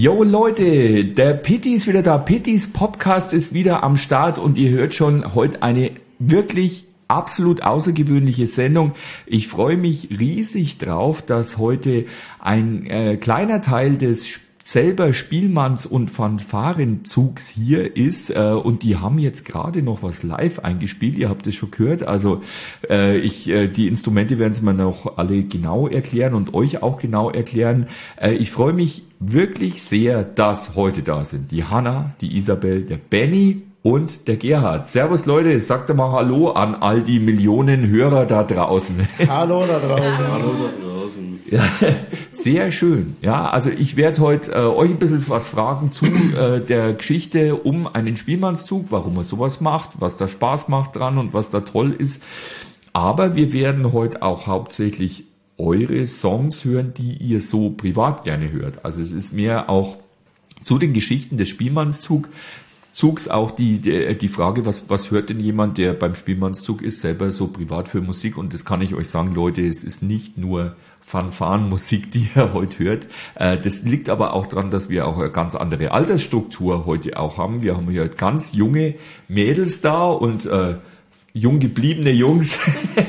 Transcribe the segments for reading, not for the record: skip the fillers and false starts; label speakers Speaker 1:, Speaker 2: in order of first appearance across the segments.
Speaker 1: Jo Leute, der Pitti ist wieder da. Pittis Podcast ist wieder am Start und ihr hört schon heute eine wirklich absolut außergewöhnliche Sendung. Ich freue mich riesig drauf, dass heute ein kleiner Teil des selber Spielmanns- und Fanfarenzugs hier ist und die haben jetzt gerade noch was live eingespielt, ihr habt es schon gehört, also die Instrumente werden sie mir noch alle genau erklären und euch auch genau erklären. Ich freue mich wirklich sehr, dass heute da sind die Hanna, die Isabel, der Benny und der Gerhard. Servus Leute, sagt mal Hallo an all die Millionen Hörer da draußen.
Speaker 2: Hallo da draußen.
Speaker 3: Hallo da draußen.
Speaker 1: Ja, sehr schön. Ja, also ich werde heute euch ein bisschen was fragen zu der Geschichte um einen Spielmannszug, warum man sowas macht, was da Spaß macht dran und was da toll ist. Aber wir werden heute auch hauptsächlich eure Songs hören, die ihr so privat gerne hört. Also es ist mehr auch zu den Geschichten des Spielmannszugs auch die Frage, was hört denn jemand, der beim Spielmannszug ist, selber so privat für Musik? Und das kann ich euch sagen, Leute, es ist nicht nur Fanfarenmusik, die ihr heute hört. Das liegt aber auch daran, dass wir auch eine ganz andere Altersstruktur heute auch haben. Wir haben hier ganz junge Mädels da und jung gebliebene Jungs.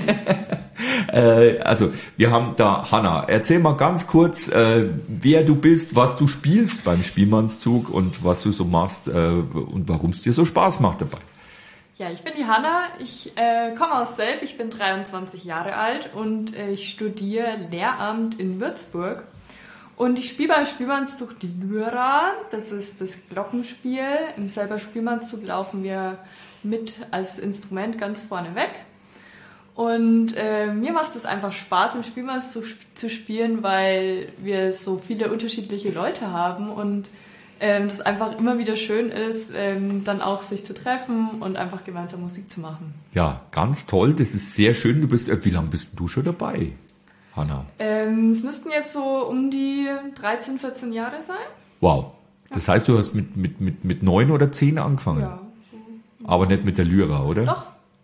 Speaker 1: Also wir haben da Hanna. Erzähl mal ganz kurz, wer du bist, was du spielst beim Spielmannszug und was du so machst und warum es dir so Spaß macht dabei.
Speaker 4: Ja, ich bin die Hanna, ich komme aus Selb, ich bin 23 Jahre alt und ich studiere Lehramt in Würzburg. Und ich spiele beim Spielmannszug die Lyra, das ist das Glockenspiel. Im selber Spielmannszug laufen wir mit als Instrument ganz vorne weg. Und mir macht es einfach Spaß, im Spielmannszug zu spielen, weil wir so viele unterschiedliche Leute haben und das einfach immer wieder schön ist, dann auch sich zu treffen und einfach gemeinsam Musik zu machen.
Speaker 1: Ja, ganz toll, das ist sehr schön. Du bist, wie lange bist du schon dabei, Hanna?
Speaker 4: Es müssten jetzt so um die 13, 14 Jahre sein.
Speaker 1: Wow, das heißt, du hast mit 9 oder 10 angefangen?
Speaker 4: Ja. So.
Speaker 1: Aber nicht mit der Lyra, oder?
Speaker 4: Doch.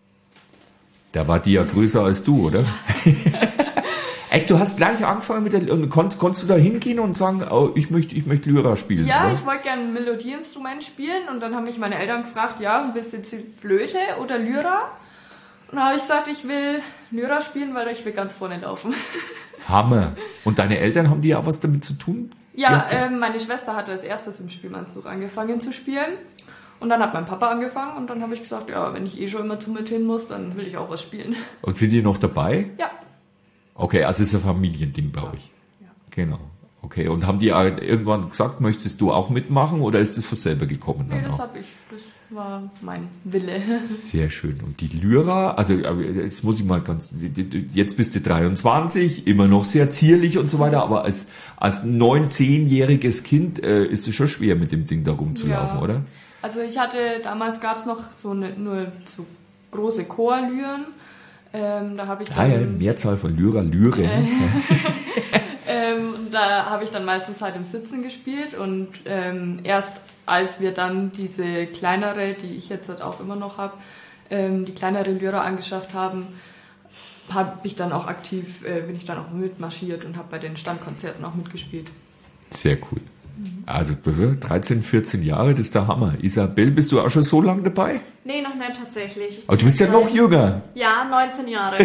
Speaker 1: Da war die ja größer als du, oder? Ja. Echt, du hast gleich angefangen mit der, und konntest du da hingehen und sagen, oh, ich möchte Lyra spielen?
Speaker 4: Ja,
Speaker 1: oder?
Speaker 4: ich wollte gerne ein Melodieinstrument spielen und dann haben mich meine Eltern gefragt, ja, willst du jetzt Flöte oder Lyra? Und dann habe ich gesagt, ich will Lyra spielen, weil ich will ganz vorne laufen.
Speaker 1: Hammer. Und deine Eltern, haben die ja was damit zu tun?
Speaker 4: Ja, meine Schwester hatte als erstes im Spielmannszug angefangen zu spielen. Und dann hat mein Papa angefangen und dann habe ich gesagt, ja, wenn ich schon immer zu mit hin muss, dann will ich auch was spielen.
Speaker 1: Und sind die noch dabei?
Speaker 4: Ja.
Speaker 1: Okay, also es ist ein Familiending bei euch.
Speaker 4: Ja.
Speaker 1: Genau. Okay, und haben die irgendwann gesagt, möchtest du auch mitmachen oder ist das von selber gekommen?
Speaker 4: Nee,
Speaker 1: dann
Speaker 4: das
Speaker 1: auch?
Speaker 4: habe ich. Das war mein Wille.
Speaker 1: Sehr schön. Und die Lyra, also jetzt muss ich mal jetzt bist du 23, immer noch sehr zierlich und so weiter, aber als 9-, 10-jähriges Kind ist es schon schwer, mit dem Ding da rumzulaufen, oder?
Speaker 4: Also damals gab es noch nur so große Chorlyren. Da habe ich dann,
Speaker 1: Mehrzahl von Lyren.
Speaker 4: Da habe ich dann meistens halt im Sitzen gespielt und erst als wir dann diese kleinere, die ich jetzt halt auch immer noch habe, die kleinere Lyra angeschafft haben, bin ich dann auch mitmarschiert und habe bei den Standkonzerten auch mitgespielt.
Speaker 1: Sehr cool. Also 13, 14 Jahre, das ist der Hammer. Isabel, bist du auch schon so lange dabei?
Speaker 5: Nee, noch nicht tatsächlich.
Speaker 1: Aber du bist ja noch jünger.
Speaker 5: Ja, 19 Jahre.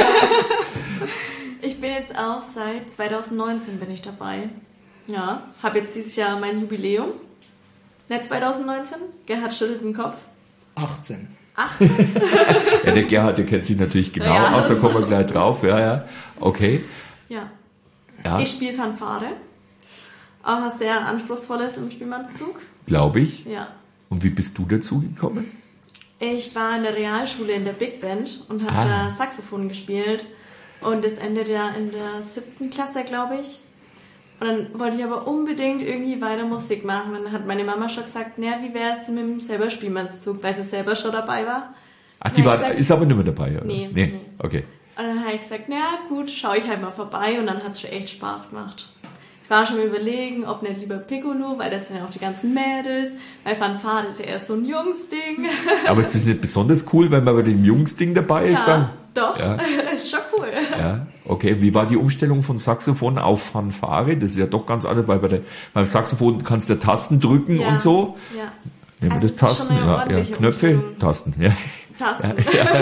Speaker 5: Ich bin jetzt auch seit 2019 bin ich dabei. Ja, habe jetzt dieses Jahr mein Jubiläum. Nicht 2019? Gerhard schüttelt den Kopf.
Speaker 2: 18.
Speaker 5: 18?
Speaker 1: Ja, der Gerhard, der kennt sich natürlich genau aus, da kommen wir gleich drauf. Ja. Okay.
Speaker 5: Ja. Ich spiele Fanfare. Auch was sehr Anspruchsvolles im Spielmannszug.
Speaker 1: Glaube ich.
Speaker 5: Ja.
Speaker 1: Und wie bist du dazu gekommen?
Speaker 5: Ich war in der Realschule in der Big Band und habe da Saxophon gespielt. Und das endet ja in der 7. Klasse, glaube ich. Und dann wollte ich aber unbedingt irgendwie weiter Musik machen. Und dann hat meine Mama schon gesagt, wie wäre es denn mit dem selber Spielmannszug, weil sie selber schon dabei war.
Speaker 1: Ach, ist aber nicht mehr dabei, oder?
Speaker 5: Nee.
Speaker 1: Okay.
Speaker 5: Und dann habe ich gesagt, gut, schaue ich halt mal vorbei. Und dann hat es schon echt Spaß gemacht. Ich war schon überlegen, ob nicht lieber Piccolo, weil das sind ja auch die ganzen Mädels. Weil Fanfare ist ja eher so ein Jungsding.
Speaker 1: Aber ist das nicht besonders cool, wenn man bei dem Jungsding dabei ist?
Speaker 5: Ja,
Speaker 1: dann?
Speaker 5: Doch,
Speaker 1: ja.
Speaker 5: ist schon cool. cool.
Speaker 1: Ja, okay. Wie war die Umstellung von Saxophon auf Fanfare? Das ist ja doch ganz anders, weil beim Saxophon kannst du Tasten drücken und so.
Speaker 5: Ja.
Speaker 1: Nehmen wir
Speaker 5: Also
Speaker 1: das
Speaker 5: es ist
Speaker 1: Tasten?
Speaker 5: schon eine
Speaker 1: Ja,
Speaker 5: ordentliche
Speaker 1: Knöpfe,
Speaker 5: Umstellung.
Speaker 1: Tasten. Ja.
Speaker 5: Tasten.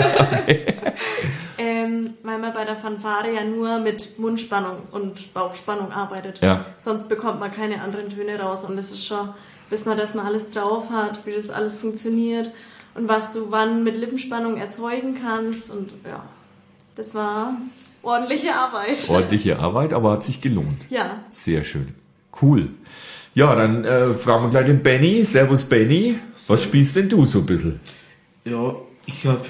Speaker 5: Weil man bei der Fanfare ja nur mit Mundspannung und Bauchspannung arbeitet.
Speaker 1: Ja.
Speaker 5: Sonst bekommt man keine anderen Töne raus. Und es ist schon, bis man das mal alles drauf hat, wie das alles funktioniert und was du wann mit Lippenspannung erzeugen kannst. Und ja, das war ordentliche Arbeit.
Speaker 1: Ordentliche Arbeit, aber hat sich gelohnt.
Speaker 5: Ja.
Speaker 1: Sehr schön. Cool. Ja, dann fragen wir gleich den Benny. Servus Benny. Was spielst denn du so ein bisschen?
Speaker 3: Ja, ich habe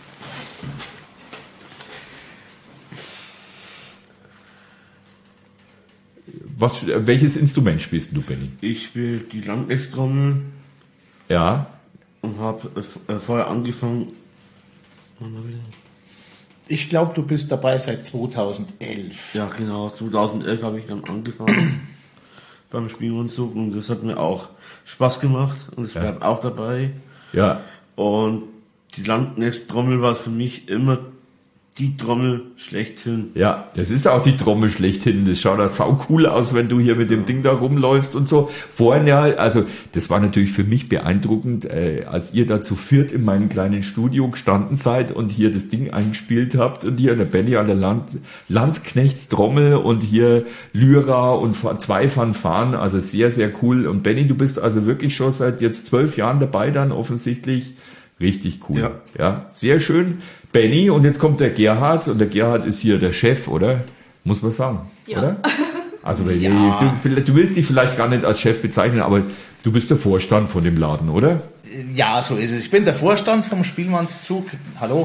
Speaker 1: Welches Instrument spielst du, Benny?
Speaker 3: Ich spiele die Langlechtstrommel
Speaker 1: Ja.
Speaker 3: und habe vorher angefangen. Wann hab ich denn?
Speaker 2: Ich glaube, du bist dabei seit 2011.
Speaker 3: Ja, genau. 2011 habe ich dann angefangen beim Spielmannszug und das hat mir auch Spaß gemacht und es bleibt auch dabei.
Speaker 1: Ja.
Speaker 3: Und die Langlechtstrommel war für mich immer die Trommel schlechthin.
Speaker 1: Ja, das ist auch die Trommel schlechthin. Das schaut auch sau cool aus, wenn du hier mit dem Ding da rumläufst und so. Vorhin ja, also das war natürlich für mich beeindruckend, als ihr da zu viert in meinem kleinen Studio gestanden seid und hier das Ding eingespielt habt und hier der Benny an der Landsknechtstrommel und hier Lyra und 2 Fanfaren, also sehr, sehr cool. Und Benny, du bist also wirklich schon seit jetzt 12 Jahren dabei dann offensichtlich. Richtig cool. Ja, sehr schön. Benny, und jetzt kommt der Gerhard, und der Gerhard ist hier der Chef, oder? Muss man sagen,
Speaker 5: Ja.
Speaker 1: oder? Also
Speaker 2: Ja.
Speaker 1: du willst dich vielleicht gar nicht als Chef bezeichnen, aber du bist der Vorstand von dem Laden, oder?
Speaker 2: Ja, so ist es. Ich bin der Vorstand vom Spielmannszug. Hallo.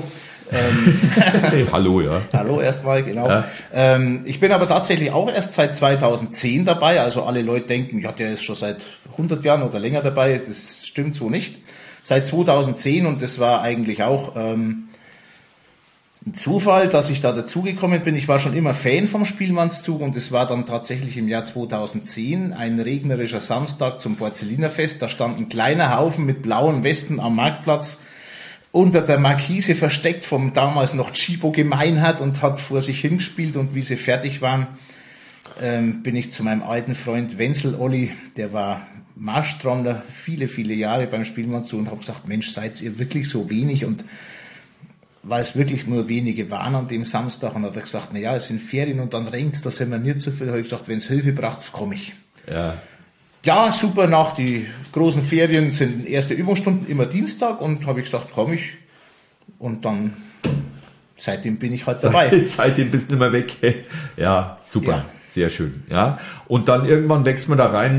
Speaker 1: Hey, hallo, ja.
Speaker 2: Hallo erstmal, genau.
Speaker 1: Ja.
Speaker 2: Ich bin aber tatsächlich auch erst seit 2010 dabei. Also alle Leute denken, ja, der ist schon seit 100 Jahren oder länger dabei. Das stimmt so nicht. Seit 2010, und das war eigentlich auch ein Zufall, dass ich da dazugekommen bin. Ich war schon immer Fan vom Spielmannszug und es war dann tatsächlich im Jahr 2010 ein regnerischer Samstag zum Porzellinerfest. Da stand ein kleiner Haufen mit blauen Westen am Marktplatz unter der Markise versteckt vom damals noch Chibo Gemeinhardt und hat vor sich hingespielt, und wie sie fertig waren, bin ich zu meinem alten Freund Wenzel Olli, der war Marschtrommler viele, viele Jahre beim Spielmannszug, und habe gesagt, Mensch, seid ihr wirklich so wenig? Und weil es wirklich nur wenige waren an dem Samstag, und hat er gesagt, na ja, es sind Ferien und dann regnt's, da sind wir nicht so viel. Da habe ich gesagt, wenn es Hilfe braucht, komme ich.
Speaker 1: Ja.
Speaker 2: Ja, super, nach die großen Ferien sind erste Übungsstunden immer Dienstag, und habe ich gesagt, komme ich. Und dann, seitdem bin ich halt dabei.
Speaker 1: Seitdem bist du nicht mehr weg. Ja, super.
Speaker 2: Ja.
Speaker 1: Sehr schön, ja. Und dann irgendwann wächst man da rein,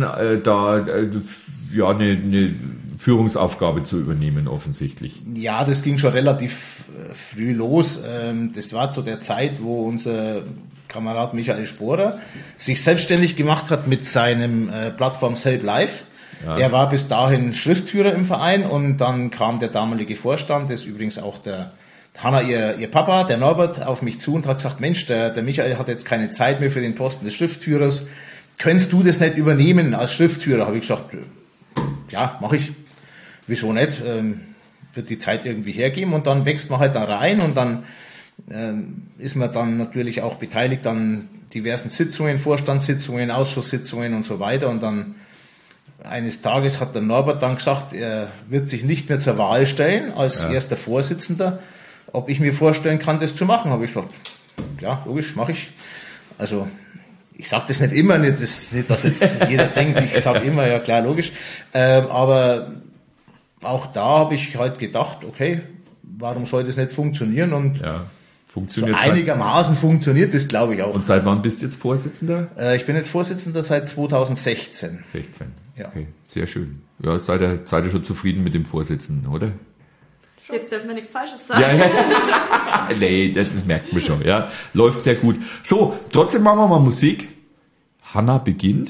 Speaker 1: eine Führungsaufgabe zu übernehmen, offensichtlich.
Speaker 2: Ja, das ging schon relativ früh los. Das war zu der Zeit, wo unser Kamerad Michael Sporer sich selbstständig gemacht hat mit seinem Plattform Selb Live. Ja. Er war bis dahin Schriftführer im Verein, und dann kam der damalige Vorstand, das ist übrigens auch der Hanna, ihr Papa, der Norbert, auf mich zu und hat gesagt, Mensch, der Michael hat jetzt keine Zeit mehr für den Posten des Schriftführers. Könntest du das nicht übernehmen als Schriftführer? Habe ich gesagt, ja, mache ich. Wieso nicht? Wird die Zeit irgendwie hergeben, und dann wächst man halt da rein, und dann ist man dann natürlich auch beteiligt an diversen Sitzungen, Vorstandssitzungen, Ausschusssitzungen und so weiter. Und dann eines Tages hat der Norbert dann gesagt, er wird sich nicht mehr zur Wahl stellen als erster Vorsitzender. Ob ich mir vorstellen kann, das zu machen, habe ich gesagt, ja, logisch, mache ich. Also ich sage das nicht immer, nicht, dass jetzt jeder denkt, ich sage immer, ja klar, logisch. Aber auch da habe ich halt gedacht, okay, warum soll das nicht funktionieren? Und
Speaker 1: funktioniert
Speaker 2: so einigermaßen funktioniert das, glaube ich, auch.
Speaker 1: Und seit wann bist du jetzt Vorsitzender?
Speaker 2: Ich bin jetzt Vorsitzender seit 2016.
Speaker 1: 16.
Speaker 2: Ja.
Speaker 1: Okay, sehr schön. Ja, seid ihr schon zufrieden mit dem Vorsitzenden, oder?
Speaker 5: Jetzt dürfen wir nichts Falsches sagen.
Speaker 1: Ja. Nee, das merkt man schon, ja. Läuft sehr gut. So, trotzdem machen wir mal Musik. Hanna beginnt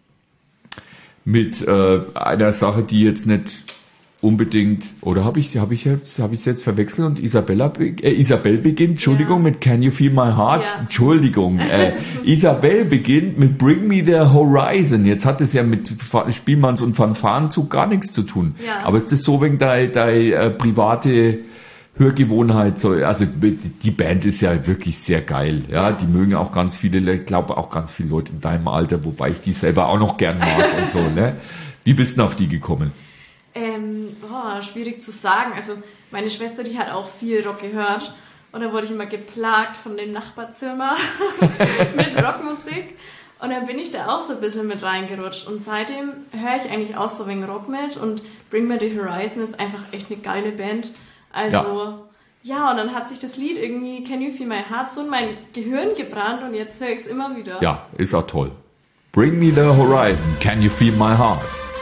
Speaker 1: mit einer Sache, die jetzt nicht unbedingt, oder habe ich jetzt verwechselt, und Isabel beginnt, Entschuldigung, mit Can You Feel My Heart?
Speaker 5: Ja.
Speaker 1: Entschuldigung, Isabel beginnt mit Bring Me the Horizon. Jetzt hat es ja mit Spielmanns- und Fanfarenzug gar nichts zu tun.
Speaker 5: Ja.
Speaker 1: Aber ist das so wegen deine private Hörgewohnheit, also die Band ist ja wirklich sehr geil, ja, die mögen auch ganz viele, ich glaube auch ganz viele Leute in deinem Alter, wobei ich die selber auch noch gern mag und so, ne? Wie bist du auf die gekommen?
Speaker 5: Schwierig zu sagen, also meine Schwester, die hat auch viel Rock gehört und da wurde ich immer geplagt von dem Nachbarzimmer mit Rockmusik und dann bin ich da auch so ein bisschen mit reingerutscht und seitdem höre ich eigentlich auch so ein wenig Rock mit und Bring Me The Horizon ist einfach echt eine geile Band. Also, ja, und dann hat sich das Lied irgendwie, Can You Feel My Heart, so in mein Gehirn gebrannt und jetzt höre ich es immer wieder.
Speaker 1: Ja, ist auch toll. Bring Me The Horizon, Can You Feel My Heart.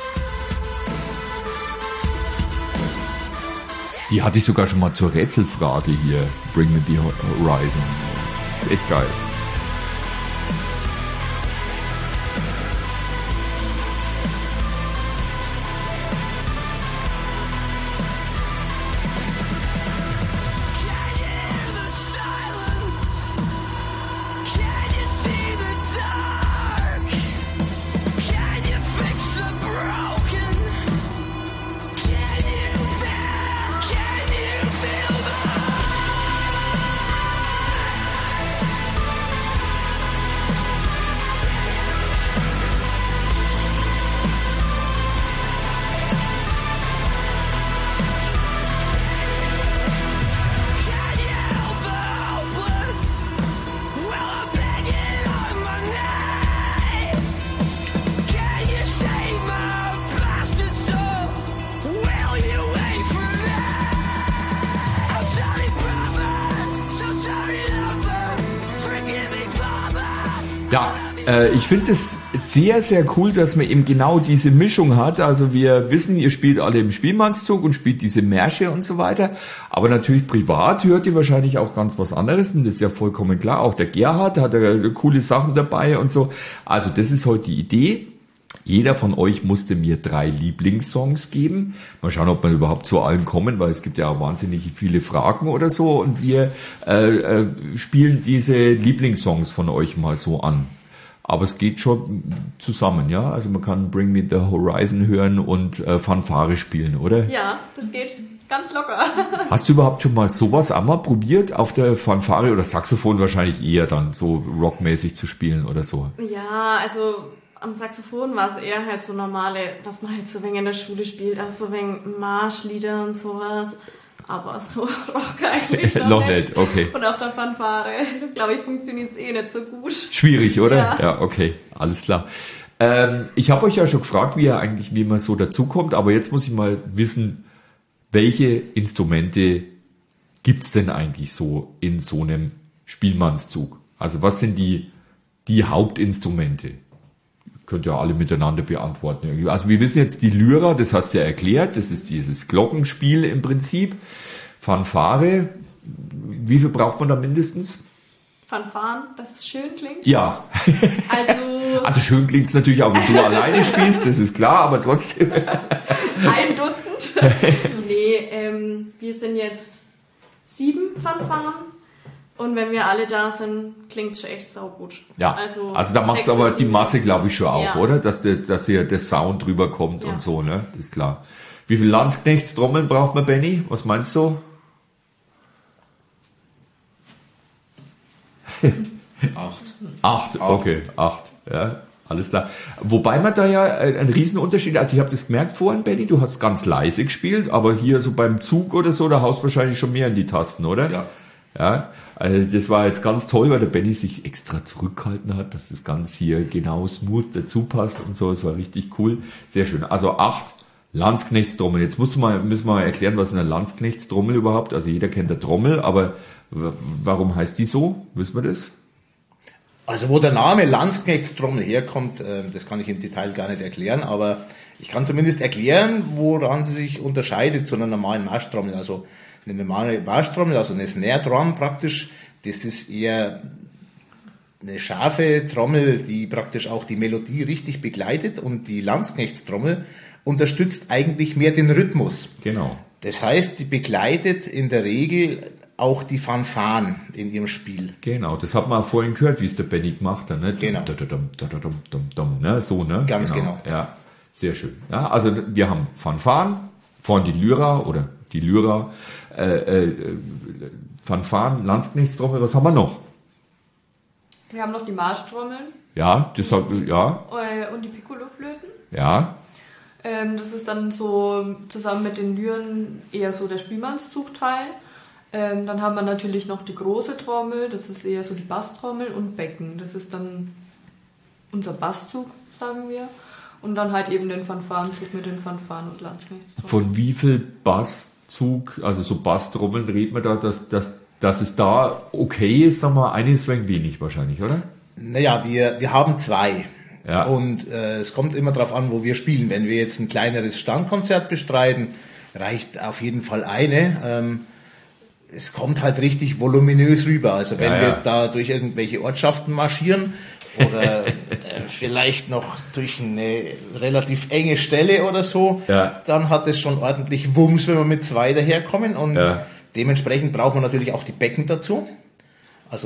Speaker 1: Die hatte ich sogar schon mal zur Rätselfrage hier. Bring Me The Horizon. Das ist echt geil. Ja, ich finde es sehr, sehr cool, dass man eben genau diese Mischung hat. Also wir wissen, ihr spielt alle im Spielmannszug und spielt diese Märsche und so weiter. Aber natürlich privat hört ihr wahrscheinlich auch ganz was anderes. Und das ist ja vollkommen klar. Auch der Gerhard hat coole Sachen dabei und so. Also das ist heute die Idee. Jeder von euch musste mir 3 Lieblingssongs geben. Mal schauen, ob wir überhaupt zu allen kommen, weil es gibt ja auch wahnsinnig viele Fragen oder so. Und wir spielen diese Lieblingssongs von euch mal so an. Aber es geht schon zusammen, ja? Also man kann Bring Me The Horizon hören und Fanfare spielen, oder?
Speaker 5: Ja, das geht ganz locker.
Speaker 1: Hast du überhaupt schon mal sowas einmal probiert, auf der Fanfare oder Saxophon wahrscheinlich eher dann so rockmäßig zu spielen oder so?
Speaker 5: Ja, also am Saxophon war es eher halt so normale, was man halt so wenig in der Schule spielt, also so wenig Marschlieder und sowas. Aber so Rock eigentlich
Speaker 1: noch nicht. Okay.
Speaker 5: Und auf der Fanfare, glaube ich, funktioniert es nicht so gut.
Speaker 1: Schwierig, oder?
Speaker 5: Ja,
Speaker 1: ja, okay, alles klar. Ich habe euch ja schon gefragt, wie man so dazukommt, aber jetzt muss ich mal wissen, welche Instrumente gibt's denn eigentlich so in so einem Spielmannszug? Also was sind die Hauptinstrumente? Könnt ihr alle miteinander beantworten. Also wir wissen jetzt die Lyra, das hast du ja erklärt, das ist dieses Glockenspiel im Prinzip. Fanfare, wie viel braucht man da mindestens?
Speaker 5: Fanfaren, dass es schön klingt?
Speaker 1: Ja.
Speaker 5: Also
Speaker 1: schön klingt es natürlich auch, wenn du alleine spielst, das ist klar, aber trotzdem.
Speaker 5: 1 Dutzend? Nee, wir sind jetzt 7 Fanfaren. Und wenn wir alle da sind, klingt's schon echt saugut.
Speaker 1: Ja, also da macht's aber die Masse, glaube ich, schon auch, ja. Oder? Dass hier der Sound drüber kommt und so, ne? Ist klar. Wie viel Landsknechtstrommeln braucht man, Benny? Was meinst du? 8, okay, 8, ja, alles klar. Wobei man da ja einen Riesenunterschied, also ich habe das gemerkt vorhin, Benny, du hast ganz leise gespielt, aber hier so beim Zug oder so, da haust du wahrscheinlich schon mehr in die Tasten, oder?
Speaker 3: Ja.
Speaker 1: Ja, also das war jetzt ganz toll, weil der Benny sich extra zurückgehalten hat, dass das ganz hier genau smooth dazu passt und so. Das war richtig cool. Sehr schön. Also 8 Landsknechtstrommel. Jetzt müssen wir mal erklären, was ist eine Landsknechtstrommel überhaupt? Also jeder kennt eine Trommel, aber warum heißt die so? Wissen wir das?
Speaker 2: Also wo der Name Landsknechtstrommel herkommt, das kann ich im Detail gar nicht erklären, aber ich kann zumindest erklären, woran sie sich unterscheidet zu einer normalen Marschtrommel. Also eine normale Marschtrommel, also eine Snare Drum praktisch, das ist eher eine scharfe Trommel, die praktisch auch die Melodie richtig begleitet, und die Landsknechtstrommel unterstützt eigentlich mehr den Rhythmus.
Speaker 1: Genau.
Speaker 2: Das heißt, die begleitet in der Regel auch die Fanfaren in ihrem Spiel.
Speaker 1: Genau, das hat man vorhin gehört, wie es der Benny gemacht hat, ne?
Speaker 2: Genau.
Speaker 1: Ne? So, ne?
Speaker 2: Ganz genau.
Speaker 1: Ja, sehr schön. Ja, also wir haben Fanfaren, vorne die Lyra oder die Lyra, Fanfaren, Landsknechtstrommel, was haben wir noch?
Speaker 4: Wir haben noch die Marschtrommeln.
Speaker 1: Ja, das hat, ja.
Speaker 4: Und die Piccolo-Flöten.
Speaker 1: Ja.
Speaker 4: Das ist dann so zusammen mit den Lyren eher so der Spielmannszugteil. Dann haben wir natürlich noch die große Trommel, das ist eher so die Basstrommel, und Becken. Das ist dann unser Basszug, sagen wir. Und dann halt eben den Fanfarenzug mit den Fanfaren und Landsknechtstrommeln.
Speaker 1: Von wie viel Basszug, also so Basstrommeln redet man da, dass es da okay ist, sagen wir, eine ist ein wenig wahrscheinlich, oder?
Speaker 2: Naja, wir haben 2.
Speaker 1: Ja.
Speaker 2: Und es kommt immer darauf an, wo wir spielen. Wenn wir jetzt ein kleineres Standkonzert bestreiten, reicht auf jeden Fall eine. Es kommt halt richtig voluminös rüber. Also wenn wir jetzt da durch irgendwelche Ortschaften marschieren oder vielleicht noch durch eine relativ enge Stelle oder so, dann hat es schon ordentlich Wumms, wenn wir mit 2 daherkommen. Und dementsprechend brauchen wir natürlich auch die Becken dazu. Also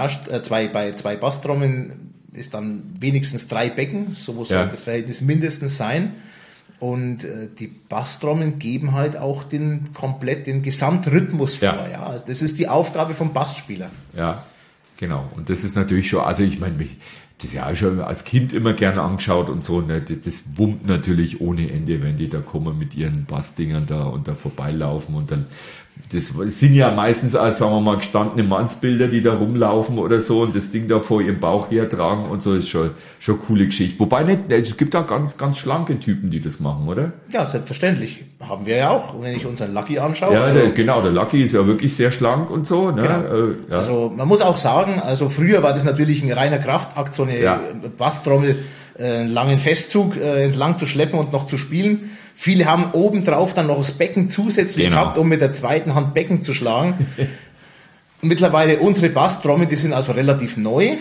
Speaker 2: 2 Basstrommeln ist dann wenigstens 3 Becken, so muss das Verhältnis mindestens sein. Und die Basstrommeln geben halt auch den Gesamtrhythmus vor. Ja. Also das ist die Aufgabe vom Bassspieler.
Speaker 1: Ja, genau. Und das ist natürlich schon, also ich meine, das ist ja auch schon als Kind immer gerne angeschaut und so, ne? Das wummt natürlich ohne Ende, wenn die da kommen mit ihren Bassdingern da und da vorbeilaufen und dann, das sind ja meistens, sagen wir mal, gestandene Mannsbilder, die da rumlaufen oder so und das Ding da vor ihrem Bauch hertragen und so, ist schon eine coole Geschichte. Wobei nicht, es gibt da ganz, ganz schlanke Typen, die das machen, oder?
Speaker 2: Ja, selbstverständlich. Haben wir ja auch. Und wenn ich unseren Lucky anschaue.
Speaker 1: Ja, der Lucky ist ja wirklich sehr schlank und so, ne?
Speaker 2: Genau. Also, man muss auch sagen, also früher war das natürlich ein reiner Kraftakt, so eine Basstrommel, einen langen Festzug entlang zu schleppen und noch zu spielen. Viele haben obendrauf dann noch das Becken zusätzlich gehabt, um mit der zweiten Hand Becken zu schlagen. Mittlerweile unsere Basstrommel, die sind also relativ neu.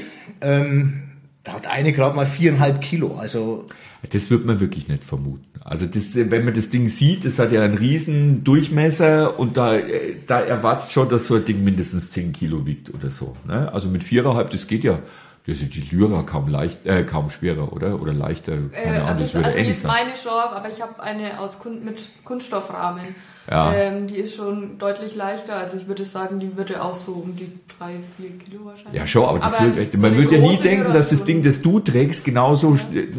Speaker 2: Da hat eine gerade mal 4,5 Kilo. Also
Speaker 1: das wird man wirklich nicht vermuten. Also das, wenn man das Ding sieht, das hat ja einen riesen Durchmesser und da erwartet schon, dass so ein Ding mindestens 10 Kilo wiegt oder so. Ne? Also mit 4,5, das geht ja. Das ist die Lyra kaum schwerer, oder? Oder leichter? Keine Ahnung, das würde ähnlich sein.
Speaker 4: Meine schon, aber ich habe eine mit Kunststoffrahmen.
Speaker 1: Ja.
Speaker 4: Die ist schon deutlich leichter. Also ich würde sagen, die würde auch so um die 3-4 Kilo wahrscheinlich.
Speaker 1: Ja, schon, aber man würde ja nie denken, dass das Ding, das du trägst, genauso,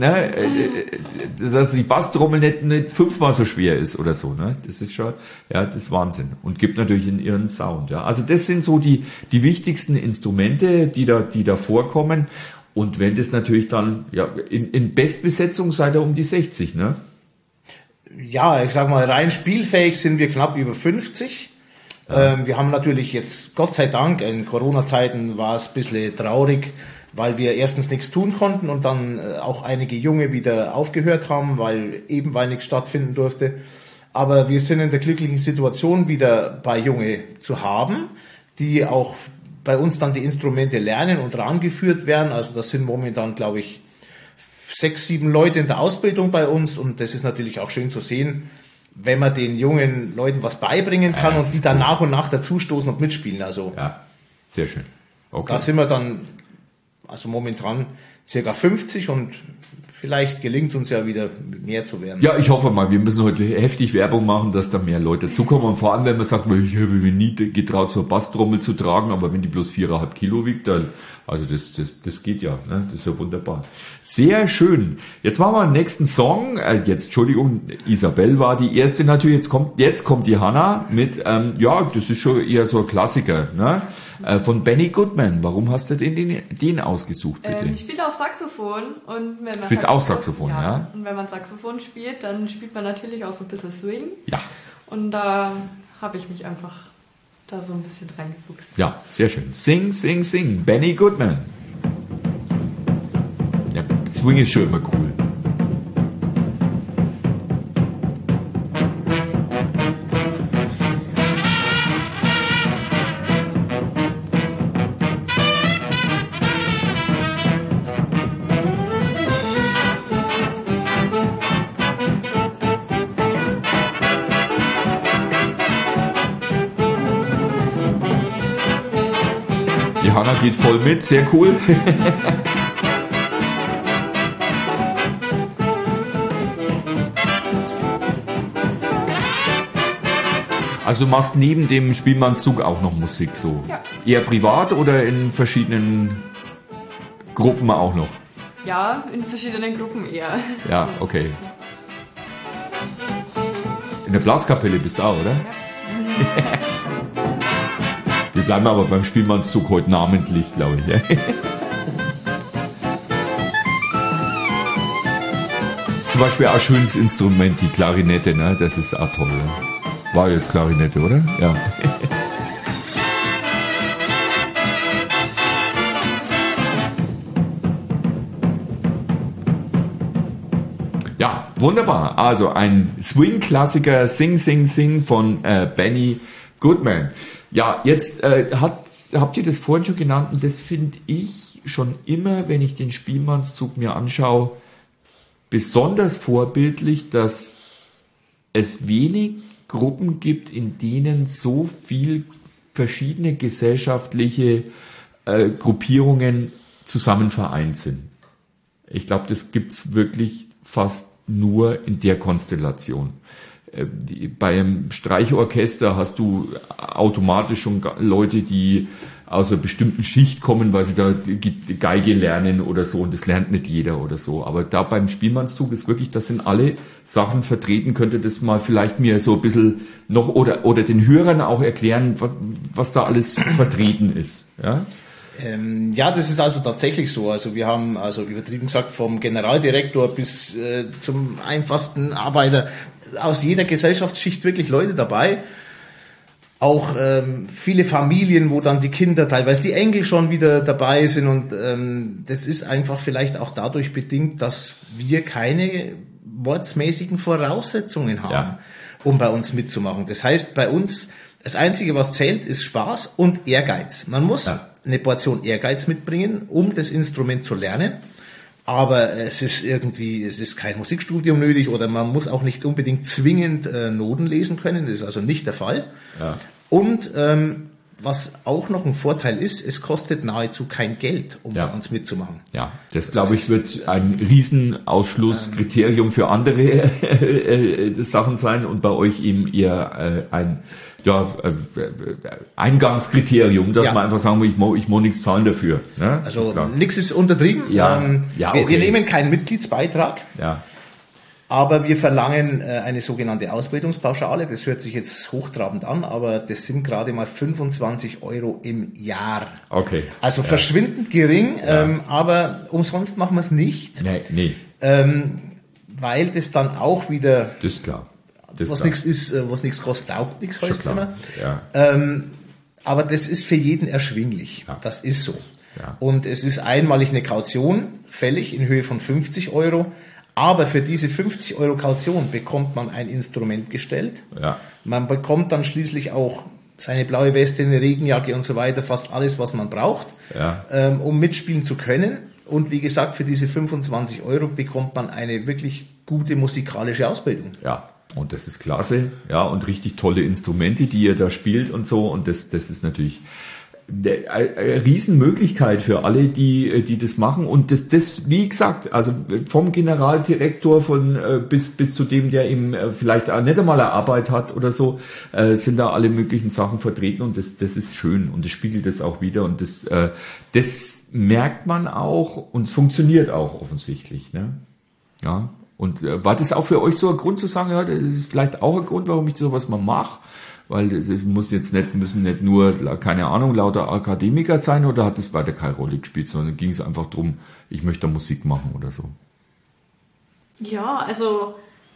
Speaker 1: dass die Basstrommel nicht 5-mal so schwer ist oder so, ne? Das ist schon, das ist Wahnsinn. Und gibt natürlich in ihren Sound, ja. Also das sind so die wichtigsten Instrumente, die da vorkommen. Und wenn das natürlich dann, in Bestbesetzung seid ihr um die 60, ne?
Speaker 2: Ja, ich sag mal, rein spielfähig sind wir knapp über 50. Wir haben natürlich jetzt, Gott sei Dank, in Corona-Zeiten war es ein bisschen traurig, weil wir erstens nichts tun konnten und dann auch einige Junge wieder aufgehört haben, weil nichts stattfinden durfte. Aber wir sind in der glücklichen Situation, wieder bei Junge zu haben, die auch bei uns dann die Instrumente lernen und rangeführt werden. Also das sind momentan, glaube ich, 6, 7 Leute in der Ausbildung bei uns und das ist natürlich auch schön zu sehen, wenn man den jungen Leuten was beibringen kann und die dann nach und nach dazustoßen und mitspielen. Also
Speaker 1: sehr schön. Okay.
Speaker 2: Da sind wir dann also momentan circa 50 und vielleicht gelingt uns ja wieder mehr zu werden.
Speaker 1: Ja, ich hoffe mal, wir müssen heute heftig Werbung machen, dass da mehr Leute dazukommen und vor allem, wenn man sagt, ich habe mich nie getraut, so eine Basstrommel zu tragen, aber wenn die bloß 4,5 Kilo wiegt, dann also das geht ja, ne? Das ist ja wunderbar. Sehr schön. Jetzt machen wir den nächsten Song. Entschuldigung, Isabel war die erste natürlich. Jetzt kommt die Hanna mit, das ist schon eher so ein Klassiker, ne? Von Benny Goodman. Warum hast du den ausgesucht, bitte?
Speaker 4: Ich spiele auch Saxophon und wenn man
Speaker 1: spielst auch Saxophon, ja?
Speaker 4: Und wenn man Saxophon spielt, dann spielt man natürlich auch so ein bisschen Swing.
Speaker 1: Ja.
Speaker 4: Und da habe ich mich einfach da so ein bisschen reingefuchst.
Speaker 1: Ja, sehr schön. Sing, sing, sing. Benny Goodman. Ja, Swing ist schon immer cool. Die Hanna geht voll mit, sehr cool. Also du machst neben dem Spielmannszug auch noch Musik so?
Speaker 4: Ja.
Speaker 1: Eher privat oder in verschiedenen Gruppen auch noch?
Speaker 4: Ja, in verschiedenen Gruppen eher.
Speaker 1: Ja, okay. In der Blaskapelle bist du auch, oder?
Speaker 4: Ja.
Speaker 1: Wir bleiben aber beim Spielmannszug heute namentlich, glaube ich. Ja? Das ist zum Beispiel auch ein schönes Instrument, die Klarinette, ne? Das ist auch toll. Ja? War jetzt Klarinette, oder? Ja. Ja, wunderbar. Also ein Swing-Klassiker, Sing, Sing, Sing von Benny Goodman. Ja, jetzt habt ihr das vorhin schon genannt und das finde ich schon immer, wenn ich den Spielmannszug mir anschaue, besonders vorbildlich, dass es wenig Gruppen gibt, in denen so viel verschiedene gesellschaftliche Gruppierungen zusammen vereint sind. Ich glaube, das gibt's wirklich fast nur in der Konstellation. Beim Streichorchester hast du automatisch schon Leute, die aus einer bestimmten Schicht kommen, weil sie da die Geige lernen oder so, und das lernt nicht jeder oder so. Aber da beim Spielmannszug ist wirklich, das sind alle Sachen vertreten. Könnte das mal vielleicht mir so ein bisschen noch oder den Hörern auch erklären, was da alles vertreten ist, ja?
Speaker 2: Ja, das ist also tatsächlich so. Also wir haben, also übertrieben gesagt, vom Generaldirektor bis zum einfachsten Arbeiter aus jeder Gesellschaftsschicht wirklich Leute dabei. Auch viele Familien, wo dann die Kinder, teilweise die Enkel schon wieder dabei sind. Und das ist einfach vielleicht auch dadurch bedingt, dass wir keine wortsmäßigen Voraussetzungen haben, um bei uns mitzumachen. Das heißt, bei uns, das Einzige, was zählt, ist Spaß und Ehrgeiz. Man muss eine Portion Ehrgeiz mitbringen, um das Instrument zu lernen. Aber es ist kein Musikstudium nötig oder man muss auch nicht unbedingt zwingend Noten lesen können. Das ist also nicht der Fall. Ja. Und was auch noch ein Vorteil ist, es kostet nahezu kein Geld, um bei uns mitzumachen. Ja,
Speaker 1: das glaube ich wird ein Riesenausschlusskriterium für andere Sachen sein und bei euch eben eher ein Eingangskriterium, dass man einfach sagen will, ich muss nichts zahlen dafür. Ne?
Speaker 2: Also nichts ist untertrieben. Wir nehmen keinen Mitgliedsbeitrag, aber wir verlangen eine sogenannte Ausbildungspauschale. Das hört sich jetzt hochtrabend an, aber das sind gerade mal 25 € im Jahr. Okay. Also verschwindend gering, aber umsonst machen wir es nicht. Nee. Weil das dann auch wieder...
Speaker 1: Das ist klar.
Speaker 2: Was nichts kostet, taugt nichts, heißt es immer. Aber das ist für jeden erschwinglich. Ja. Das ist so. Ja. Und es ist einmalig eine Kaution fällig in Höhe von 50 €. Aber für diese 50 € Kaution bekommt man ein Instrument gestellt. Ja. Man bekommt dann schließlich auch seine blaue Weste, eine Regenjacke und so weiter, fast alles, was man braucht, um mitspielen zu können. Und wie gesagt, für diese 25 € bekommt man eine wirklich gute musikalische Ausbildung.
Speaker 1: Ja. Und das ist klasse, ja, und richtig tolle Instrumente, die ihr da spielt und so, und das ist natürlich eine Riesenmöglichkeit für alle, die das machen, und das, wie gesagt, also vom Generaldirektor bis zu dem, der eben vielleicht auch nicht einmal eine Arbeit hat oder so, sind da alle möglichen Sachen vertreten, und das ist schön, und das spiegelt das auch wieder, und das merkt man auch, und es funktioniert auch offensichtlich, ne? Ja. Und war das auch für euch so ein Grund zu sagen, ja, das ist vielleicht auch ein Grund, warum ich sowas mal mache? Weil müssen nicht nur, keine Ahnung, lauter Akademiker sein, oder hat es weiter keine Rolle gespielt, sondern ging es einfach drum, ich möchte da Musik machen oder so?
Speaker 5: Ja, also,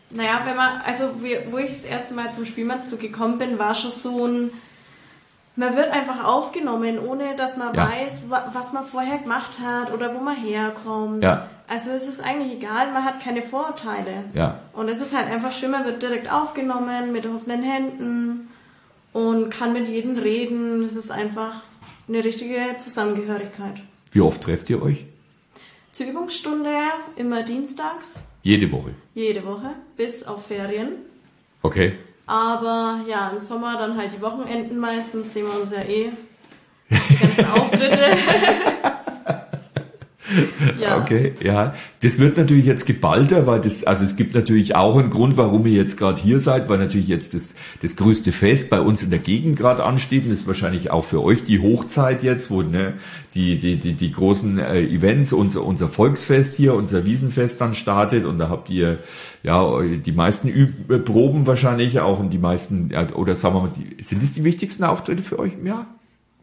Speaker 5: wo ich das erste Mal zum Spielmannszug gekommen bin, war schon so man wird einfach aufgenommen, ohne dass man weiß, was man vorher gemacht hat oder wo man herkommt. Ja. Also es ist eigentlich egal, man hat keine Vorurteile. Ja. Und es ist halt einfach schön, man wird direkt aufgenommen mit offenen Händen und kann mit jedem reden. Es ist einfach eine richtige Zusammengehörigkeit.
Speaker 1: Wie oft trefft ihr euch?
Speaker 5: Zur Übungsstunde immer dienstags.
Speaker 1: Jede Woche?
Speaker 5: Jede Woche, bis auf Ferien.
Speaker 1: Okay.
Speaker 5: Aber ja, im Sommer dann halt die Wochenenden meistens, sehen wir uns ja die ganzen Auftritte.
Speaker 4: Ja.
Speaker 1: Okay, ja. Das wird natürlich jetzt geballter, weil es gibt natürlich auch einen Grund, warum ihr jetzt gerade hier seid, weil natürlich jetzt das größte Fest bei uns in der Gegend gerade ansteht und das ist wahrscheinlich auch für euch die Hochzeit jetzt, wo die großen Events, unser Volksfest hier, unser Wiesenfest dann startet und da habt ihr ja die meisten Proben wahrscheinlich auch und die meisten, oder sagen wir mal, sind das die wichtigsten Auftritte für euch im Jahr?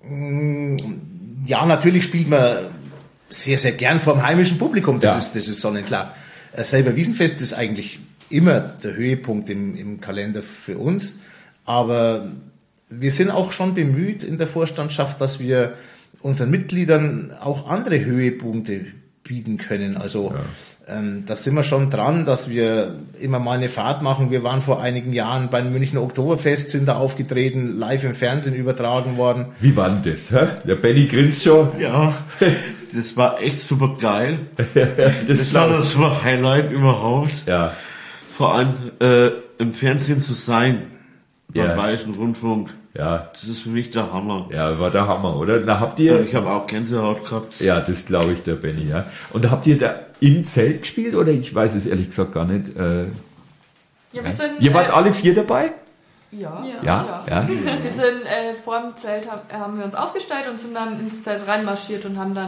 Speaker 2: Ja, natürlich spielt man sehr, sehr gern vor dem heimischen Publikum, das ist sonnenklar. Selber Wiesenfest ist eigentlich immer der Höhepunkt im Kalender für uns, aber wir sind auch schon bemüht in der Vorstandschaft, dass wir unseren Mitgliedern auch andere Höhepunkte bieten können. Also da sind wir schon dran, dass wir immer mal eine Fahrt machen. Wir waren vor einigen Jahren beim Münchner Oktoberfest, sind da aufgetreten, live im Fernsehen übertragen worden.
Speaker 1: Wie war denn das? Hä? Der Benny grinst schon.
Speaker 3: Ja, das war echt super geil. Das war das Highlight überhaupt.
Speaker 1: Ja.
Speaker 3: Vor allem im Fernsehen zu sein, beim Bayerischen Rundfunk.
Speaker 1: Ja.
Speaker 3: Das ist für mich der Hammer.
Speaker 1: Ja, war der Hammer, oder? Na, habt ihr...
Speaker 3: Ich habe auch Gänsehaut gehabt.
Speaker 1: Ja, das glaube ich, der Benny, ja. Und habt ihr da im Zelt gespielt, oder? Ich weiß es ehrlich gesagt gar nicht.
Speaker 4: Ja, wir sind,
Speaker 1: ihr wart alle 4 dabei?
Speaker 4: Ja.
Speaker 1: Ja.
Speaker 4: Wir sind vor dem Zelt, haben wir uns aufgestellt und sind dann ins Zelt reinmarschiert und haben dann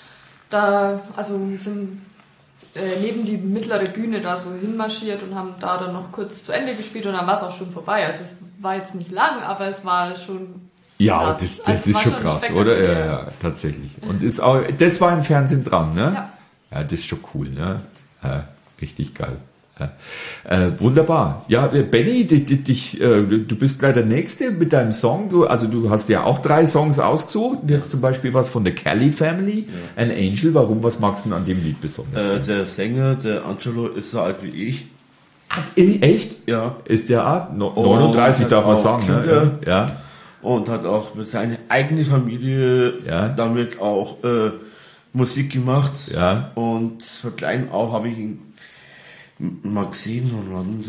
Speaker 4: da, also wir sind neben die mittlere Bühne da so hinmarschiert und haben da dann noch kurz zu Ende gespielt und dann war es auch schon vorbei. Also es war jetzt nicht lang, aber es war schon
Speaker 1: ja,
Speaker 4: krass.
Speaker 1: das ist schon krass, oder? Ja, tatsächlich. Und ist auch, das war im Fernsehen dran, ne? Ja. Ja, das ist schon cool, ne? Ja, richtig geil. Ja. Wunderbar. Ja, Benny, du bist gleich der Nächste mit deinem Song. Du hast ja auch 3 Songs ausgesucht. Jetzt zum Beispiel was von der Kelly Family, An Angel. Warum? Was magst du denn an dem Lied besonders?
Speaker 3: Der Sänger, der Angelo, ist so alt wie ich.
Speaker 1: Echt?
Speaker 3: Ja.
Speaker 1: Ist ja 39, darf man sagen. Ne? Ja.
Speaker 3: Und hat auch mit seiner eigenen Familie damit auch Musik gemacht. Ja. Und für klein auch habe ich ihn mal gesehen und dann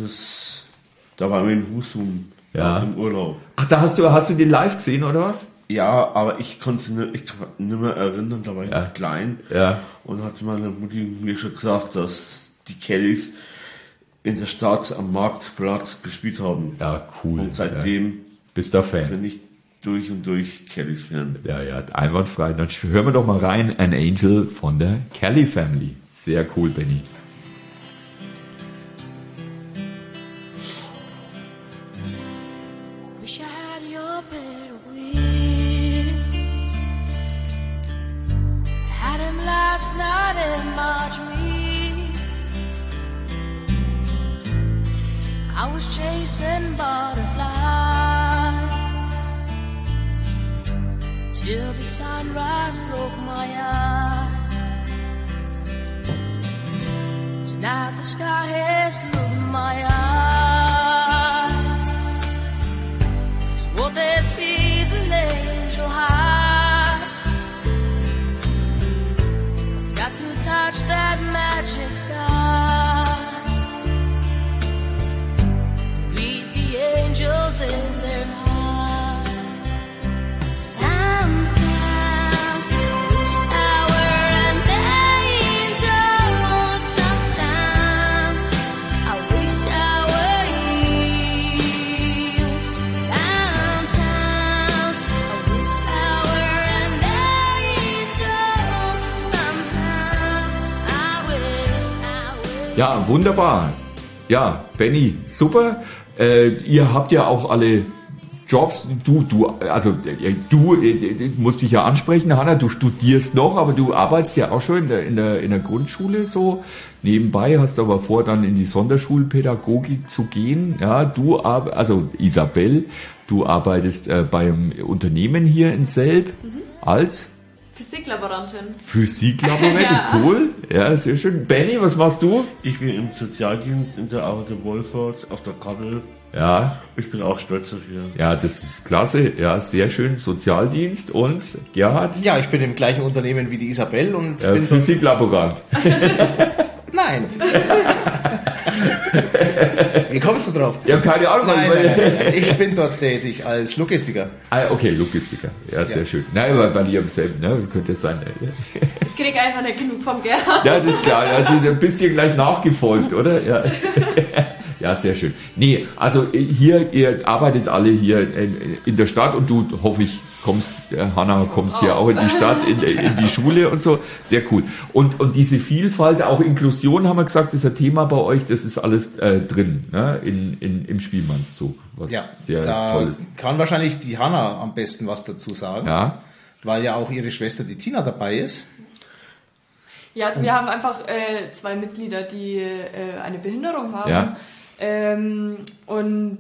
Speaker 3: da war wir in Husum im Urlaub.
Speaker 1: Ach, da hast du den live gesehen, oder was?
Speaker 3: Ja, aber ich kann nicht mehr erinnern, da war ich noch klein. Ja. Und hat meine Mutti mir schon gesagt, dass die Kellys in der Stadt am Marktplatz gespielt haben.
Speaker 1: Ja, cool.
Speaker 3: Und seitdem
Speaker 1: bist du Fan.
Speaker 3: Bin ich durch und durch Kellys-Fan.
Speaker 1: Ja, einwandfrei. Dann hören wir doch mal rein, An Angel von der Kelly Family. Sehr cool, Benny.
Speaker 6: I was chasing butterflies till the sunrise broke my eyes. Tonight the sky has looked my eyes. So what they see is an angel high. Got to touch that magic sky. Angels in their eyes. Sometimes I wish I were an angel. Sometimes I wish I were you. Sometimes I wish I were an angel. Sometimes I wish I were.
Speaker 1: Ja, wunderbar. Ja, Benny, super. Ihr habt ja auch alle Jobs, du musst dich ja ansprechen, Hanna, du studierst noch, aber du arbeitest ja auch schon in der Grundschule so nebenbei, hast aber vor, dann in die Sonderschulpädagogik zu gehen. Ja, Isabel, du arbeitest beim Unternehmen hier in Selb als Physiklaborantin, ja. Cool. Ja, sehr schön. Benny, was machst du?
Speaker 3: Ich bin im Sozialdienst in der Arbeit der Wolforts auf der Kappel.
Speaker 1: Ja.
Speaker 3: Ich bin auch stolz dafür.
Speaker 1: Ja, das ist klasse. Ja, sehr schön. Sozialdienst und Gerhard?
Speaker 2: Ja, ich bin im gleichen Unternehmen wie die Isabel und bin
Speaker 1: Physiklaborant.
Speaker 2: Nein. Wie kommst du drauf?
Speaker 1: Ja, keine Ahnung.
Speaker 2: Nein. Ich bin dort tätig als Logistiker.
Speaker 1: Okay, Logistiker. Ja, sehr schön. Nein, aber bei dir im selben, ne? Könnte es sein.
Speaker 5: Ich krieg einfach nicht genug vom Gerhard.
Speaker 1: Ja, das ist klar. Also, ein bisschen gleich nachgefolgt, oder? Ja. Ja, sehr schön. Nee, also hier, ihr arbeitet alle hier in der Stadt und du, hoffe ich, Hanna, kommst hier auch in die Stadt, in die Schule und so. Sehr cool. Und diese Vielfalt, auch Inklusion, haben wir gesagt, ist ein Thema bei euch, das ist alles drin, ne? Im Spielmannszug, was sehr toll ist.
Speaker 2: Kann wahrscheinlich die Hanna am besten was dazu sagen, weil ja auch ihre Schwester, die Tina, dabei ist.
Speaker 4: Ja, also wir haben einfach 2 Mitglieder, die eine Behinderung haben. Ja. Und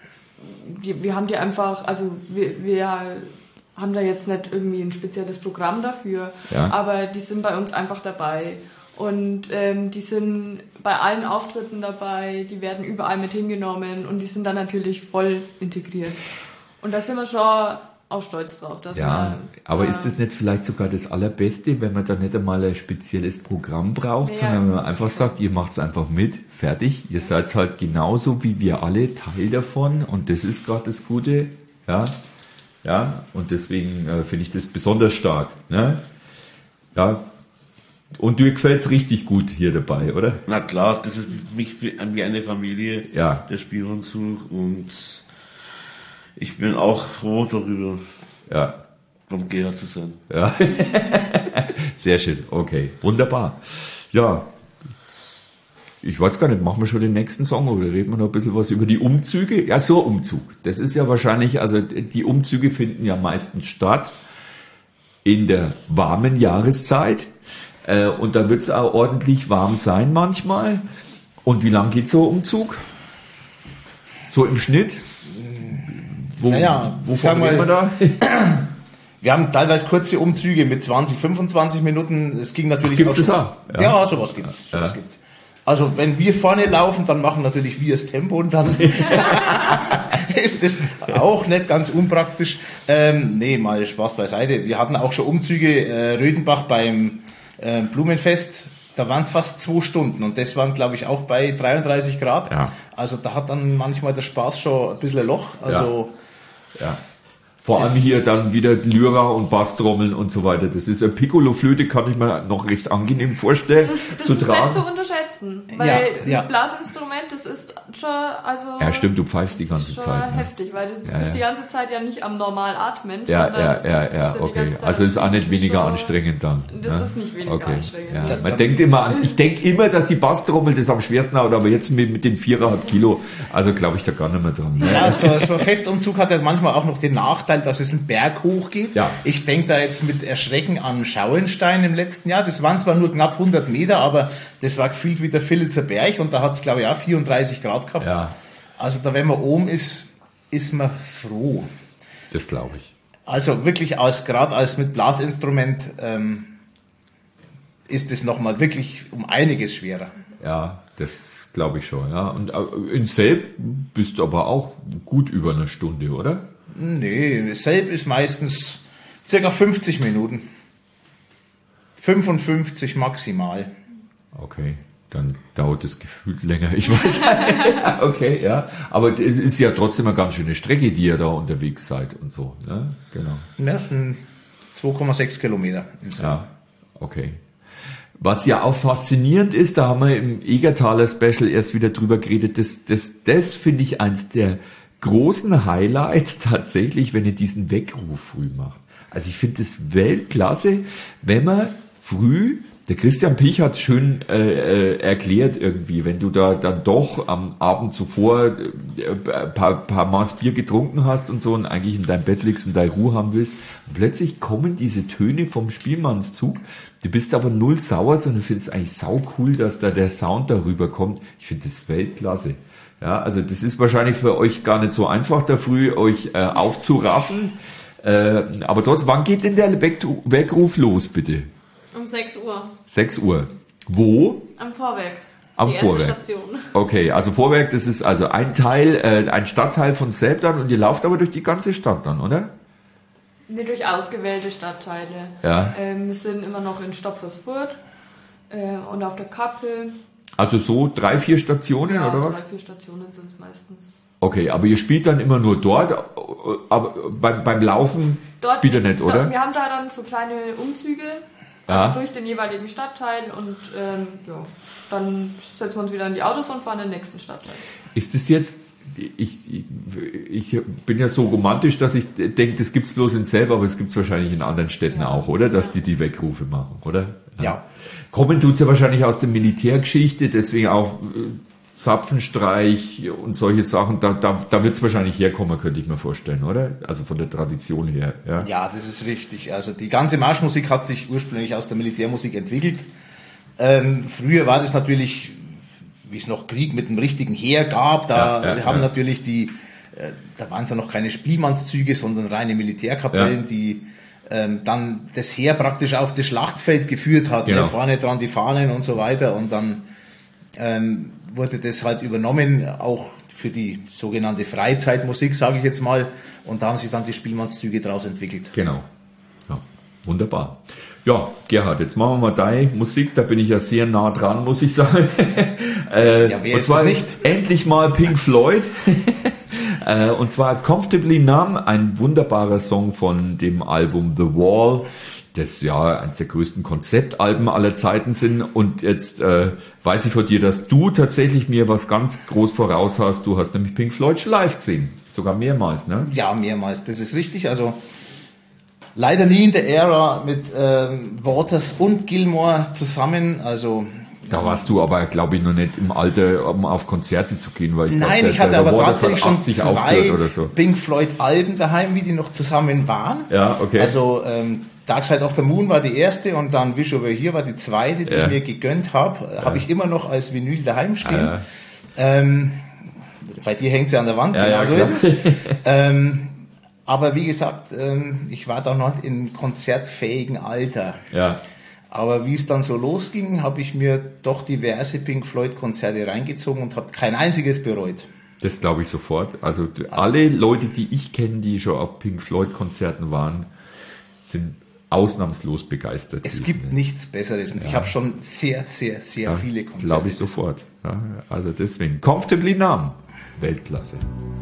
Speaker 4: wir haben die einfach, also wir haben da jetzt nicht irgendwie ein spezielles Programm dafür, aber die sind bei uns einfach dabei. Und die sind bei allen Auftritten dabei, die werden überall mit hingenommen und die sind dann natürlich voll integriert. Und da sind wir schon auch stolz drauf. Dass
Speaker 1: aber ist das nicht vielleicht sogar das Allerbeste, wenn man da nicht einmal ein spezielles Programm braucht, sondern wenn man einfach sagt, ihr macht's einfach mit, fertig, ihr seid halt genauso wie wir alle Teil davon und das ist gerade das Gute, ja, und deswegen finde ich das besonders stark, ne? Ja. Und dir gefällt's richtig gut hier dabei, oder?
Speaker 3: Na klar, das ist wie eine Familie, der Spielmannszug, und ich bin auch froh darüber, beim Gerhard zu sein.
Speaker 1: Ja. Sehr schön, okay, wunderbar. Ja, ich weiß gar nicht, machen wir schon den nächsten Song oder reden wir noch ein bisschen was über die Umzüge? Ja, so Umzug. Das ist ja wahrscheinlich, also die Umzüge finden ja meistens statt in der warmen Jahreszeit. Und da wird es auch ordentlich warm sein manchmal. Und wie lang geht so ein Umzug? So im Schnitt? Wo
Speaker 2: sagen wir da? Wir haben teilweise kurze Umzüge mit 20, 25 Minuten. Es ging natürlich.
Speaker 1: Gibt's das auch?
Speaker 2: Ja, sowas gibt's. Also wenn wir vorne laufen, dann machen natürlich wir das Tempo und dann ist das auch nicht ganz unpraktisch. Nee, mal Spaß beiseite. Wir hatten auch schon Umzüge, Rödenbach beim Blumenfest, da waren es fast 2 Stunden und das waren, glaube ich, auch bei 33 Grad. Ja. Also da hat dann manchmal der Spaß schon ein bisschen ein Loch. Also
Speaker 1: ja. Vor allem hier dann wieder Lyra und Basstrommeln und so weiter. Das ist eine Piccolo-Flöte, kann ich mir noch recht angenehm vorstellen
Speaker 4: das
Speaker 1: zu
Speaker 4: ist
Speaker 1: tragen.
Speaker 4: Nicht zu unterschätzen, weil ein Blasinstrument, das ist schon, also...
Speaker 1: Ja, stimmt, du pfeifst die ganze Zeit.
Speaker 4: Das ist schon heftig, weil du bist die ganze Zeit ja nicht am normal atmen.
Speaker 1: Ja, okay. Also ist auch nicht weniger anstrengend dann.
Speaker 4: Das ist nicht weniger anstrengend.
Speaker 1: Ja. Man denkt immer an, ich denke immer, dass die Basstrommel das am schwersten hat, aber jetzt mit den 4,5 Kilo, also glaube ich da gar nicht mehr dran. Ne?
Speaker 2: Ja, so ein Festumzug hat ja manchmal auch noch den Nachteil, dass es einen Berg hochgeht. Ja. Ich denke da jetzt mit Erschrecken an Schauenstein im letzten Jahr. Das waren zwar nur knapp 100 Meter, aber das war gefühlt wie der Villitzer Berg und da hat es, glaube ich, auch 34 Grad gehabt. Ja. Also da, wenn man oben ist man froh.
Speaker 1: Das glaube ich.
Speaker 2: Also wirklich gerade als mit Blasinstrument ist es nochmal wirklich um einiges schwerer.
Speaker 1: Ja, das glaube ich schon. Ja. Und in Selb bist du aber auch gut über eine Stunde, oder?
Speaker 2: Nee, Selb ist meistens circa 50 Minuten. 55 maximal.
Speaker 1: Okay, dann dauert das gefühlt länger. Ich weiß nicht. Okay, ja. Aber es ist ja trotzdem eine ganz schöne Strecke, die ihr da unterwegs seid und so. Ne? Genau.
Speaker 2: Das sind 2,6 Kilometer.
Speaker 1: Ja, okay. Was ja auch faszinierend ist, da haben wir im Egertaler Special erst wieder drüber geredet, das finde ich eins der großen Highlights tatsächlich, wenn ihr diesen Weckruf früh macht. Also ich finde es Weltklasse, wenn man früh, der Christian Pich hat es schön erklärt irgendwie, wenn du da dann doch am Abend zuvor ein paar Maß Bier getrunken hast und so und eigentlich in deinem Bett liegst und deine Ruhe haben willst, und plötzlich kommen diese Töne vom Spielmannszug, du bist aber null sauer, sondern findest eigentlich sau cool, dass da der Sound darüber kommt. Ich finde das Weltklasse. Ja, also das ist wahrscheinlich für euch gar nicht so einfach, da früh euch aufzuraffen. Aber trotzdem, wann geht denn der Weckruf los, bitte?
Speaker 5: Um 6 Uhr.
Speaker 1: 6 Uhr. Wo?
Speaker 5: Am Vorwerk.
Speaker 1: Am Vorwerk. Station. Okay, also Vorwerk, das ist also ein Teil, ein Stadtteil von Selb dann und ihr lauft aber durch die ganze Stadt dann, oder?
Speaker 4: Nee, durch ausgewählte Stadtteile.
Speaker 1: Ja.
Speaker 4: Wir sind immer noch in Stopfersfurt und auf der Kappel.
Speaker 1: Also so 3-4 Stationen oder was?
Speaker 4: 3-4 Stationen sind es meistens.
Speaker 1: Okay, aber ihr spielt dann immer nur dort, aber beim Laufen
Speaker 4: dort
Speaker 1: spielt ihr nicht, oder?
Speaker 4: Wir haben da dann so kleine Umzüge durch den jeweiligen Stadtteil und dann setzen wir uns wieder in die Autos und fahren in den nächsten Stadtteil.
Speaker 1: Ist das jetzt, ich bin ja so romantisch, dass ich denke, das gibt's bloß in Selb, aber es gibt's wahrscheinlich in anderen Städten auch, oder? Dass die Weckrufe machen, oder?
Speaker 2: Ja.
Speaker 1: Kommen tut's ja wahrscheinlich aus der Militärgeschichte, deswegen auch Zapfenstreich und solche Sachen, da wird's wahrscheinlich herkommen, könnte ich mir vorstellen, oder? Also von der Tradition her.
Speaker 2: Ja, das ist richtig. Also die ganze Marschmusik hat sich ursprünglich aus der Militärmusik entwickelt. Früher war das natürlich, wie es noch Krieg mit einem richtigen Heer gab, natürlich da waren es ja noch keine Spielmannszüge, sondern reine Militärkapellen, die dann das Heer praktisch auf das Schlachtfeld geführt hat,
Speaker 1: genau.
Speaker 2: Vorne dran die Fahnen und so weiter, und dann wurde das halt übernommen, auch für die sogenannte Freizeitmusik, sage ich jetzt mal, und da haben sich dann die Spielmannszüge daraus entwickelt.
Speaker 1: Genau. Ja, wunderbar. Ja, Gerhard, jetzt machen wir mal deine Musik, da bin ich ja sehr nah dran, muss ich sagen.
Speaker 2: Wer
Speaker 1: und zwar nicht endlich mal Pink Floyd. Und zwar Comfortably Numb, ein wunderbarer Song von dem Album The Wall, das ja eines der größten Konzeptalben aller Zeiten sind. Und jetzt weiß ich von dir, dass du tatsächlich mir was ganz groß voraus hast. Du hast nämlich Pink Floyd live gesehen, sogar mehrmals, ne?
Speaker 2: Ja, mehrmals, das ist richtig. Also leider nie in der Ära mit Waters und Gilmour zusammen, also...
Speaker 1: Da warst du aber, glaube ich, noch nicht im Alter, um auf Konzerte zu gehen, weil
Speaker 2: ich hatte aber tatsächlich schon 2
Speaker 1: oder so.
Speaker 2: Pink Floyd Alben daheim, wie die noch zusammen waren.
Speaker 1: Ja, okay.
Speaker 2: Also Dark Side of the Moon war die erste und dann Wish Over Here war die zweite, die ich mir gegönnt habe. Habe ich immer noch als Vinyl daheim stehen. Bei dir hängt sie an der Wand, so ist es. Aber wie gesagt, ich war da noch in konzertfähigen Alter.
Speaker 1: Ja.
Speaker 2: Aber wie es dann so losging, habe ich mir doch diverse Pink Floyd Konzerte reingezogen und habe kein einziges bereut.
Speaker 1: Das glaube ich sofort. Also alle Leute, die ich kenne, die schon auf Pink Floyd Konzerten waren, sind ausnahmslos begeistert.
Speaker 2: Es gibt nichts Besseres. Und ich habe schon sehr, sehr, sehr viele Konzerte.
Speaker 1: Glaube ich sofort. Ja, also deswegen Comfortably Numb, Weltklasse.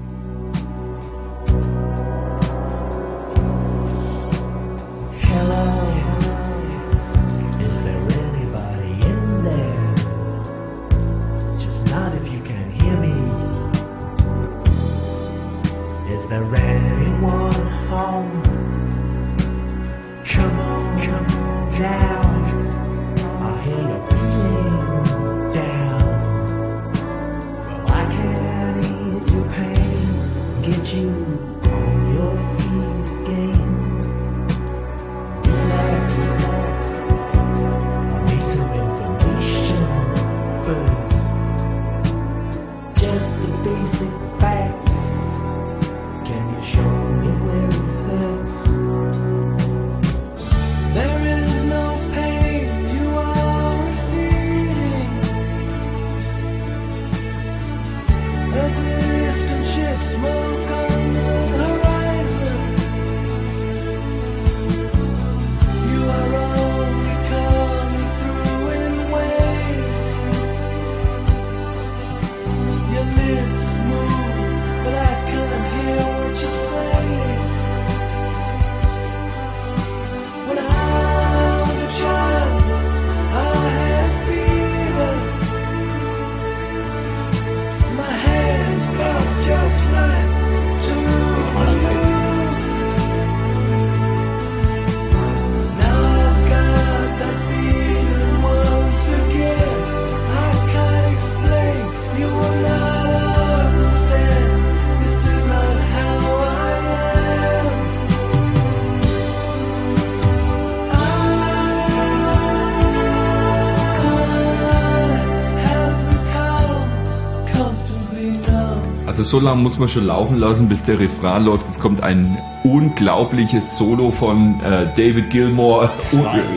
Speaker 1: So lange muss man schon laufen lassen, bis der Refrain läuft. Es kommt ein unglaubliches Solo von David Gilmour.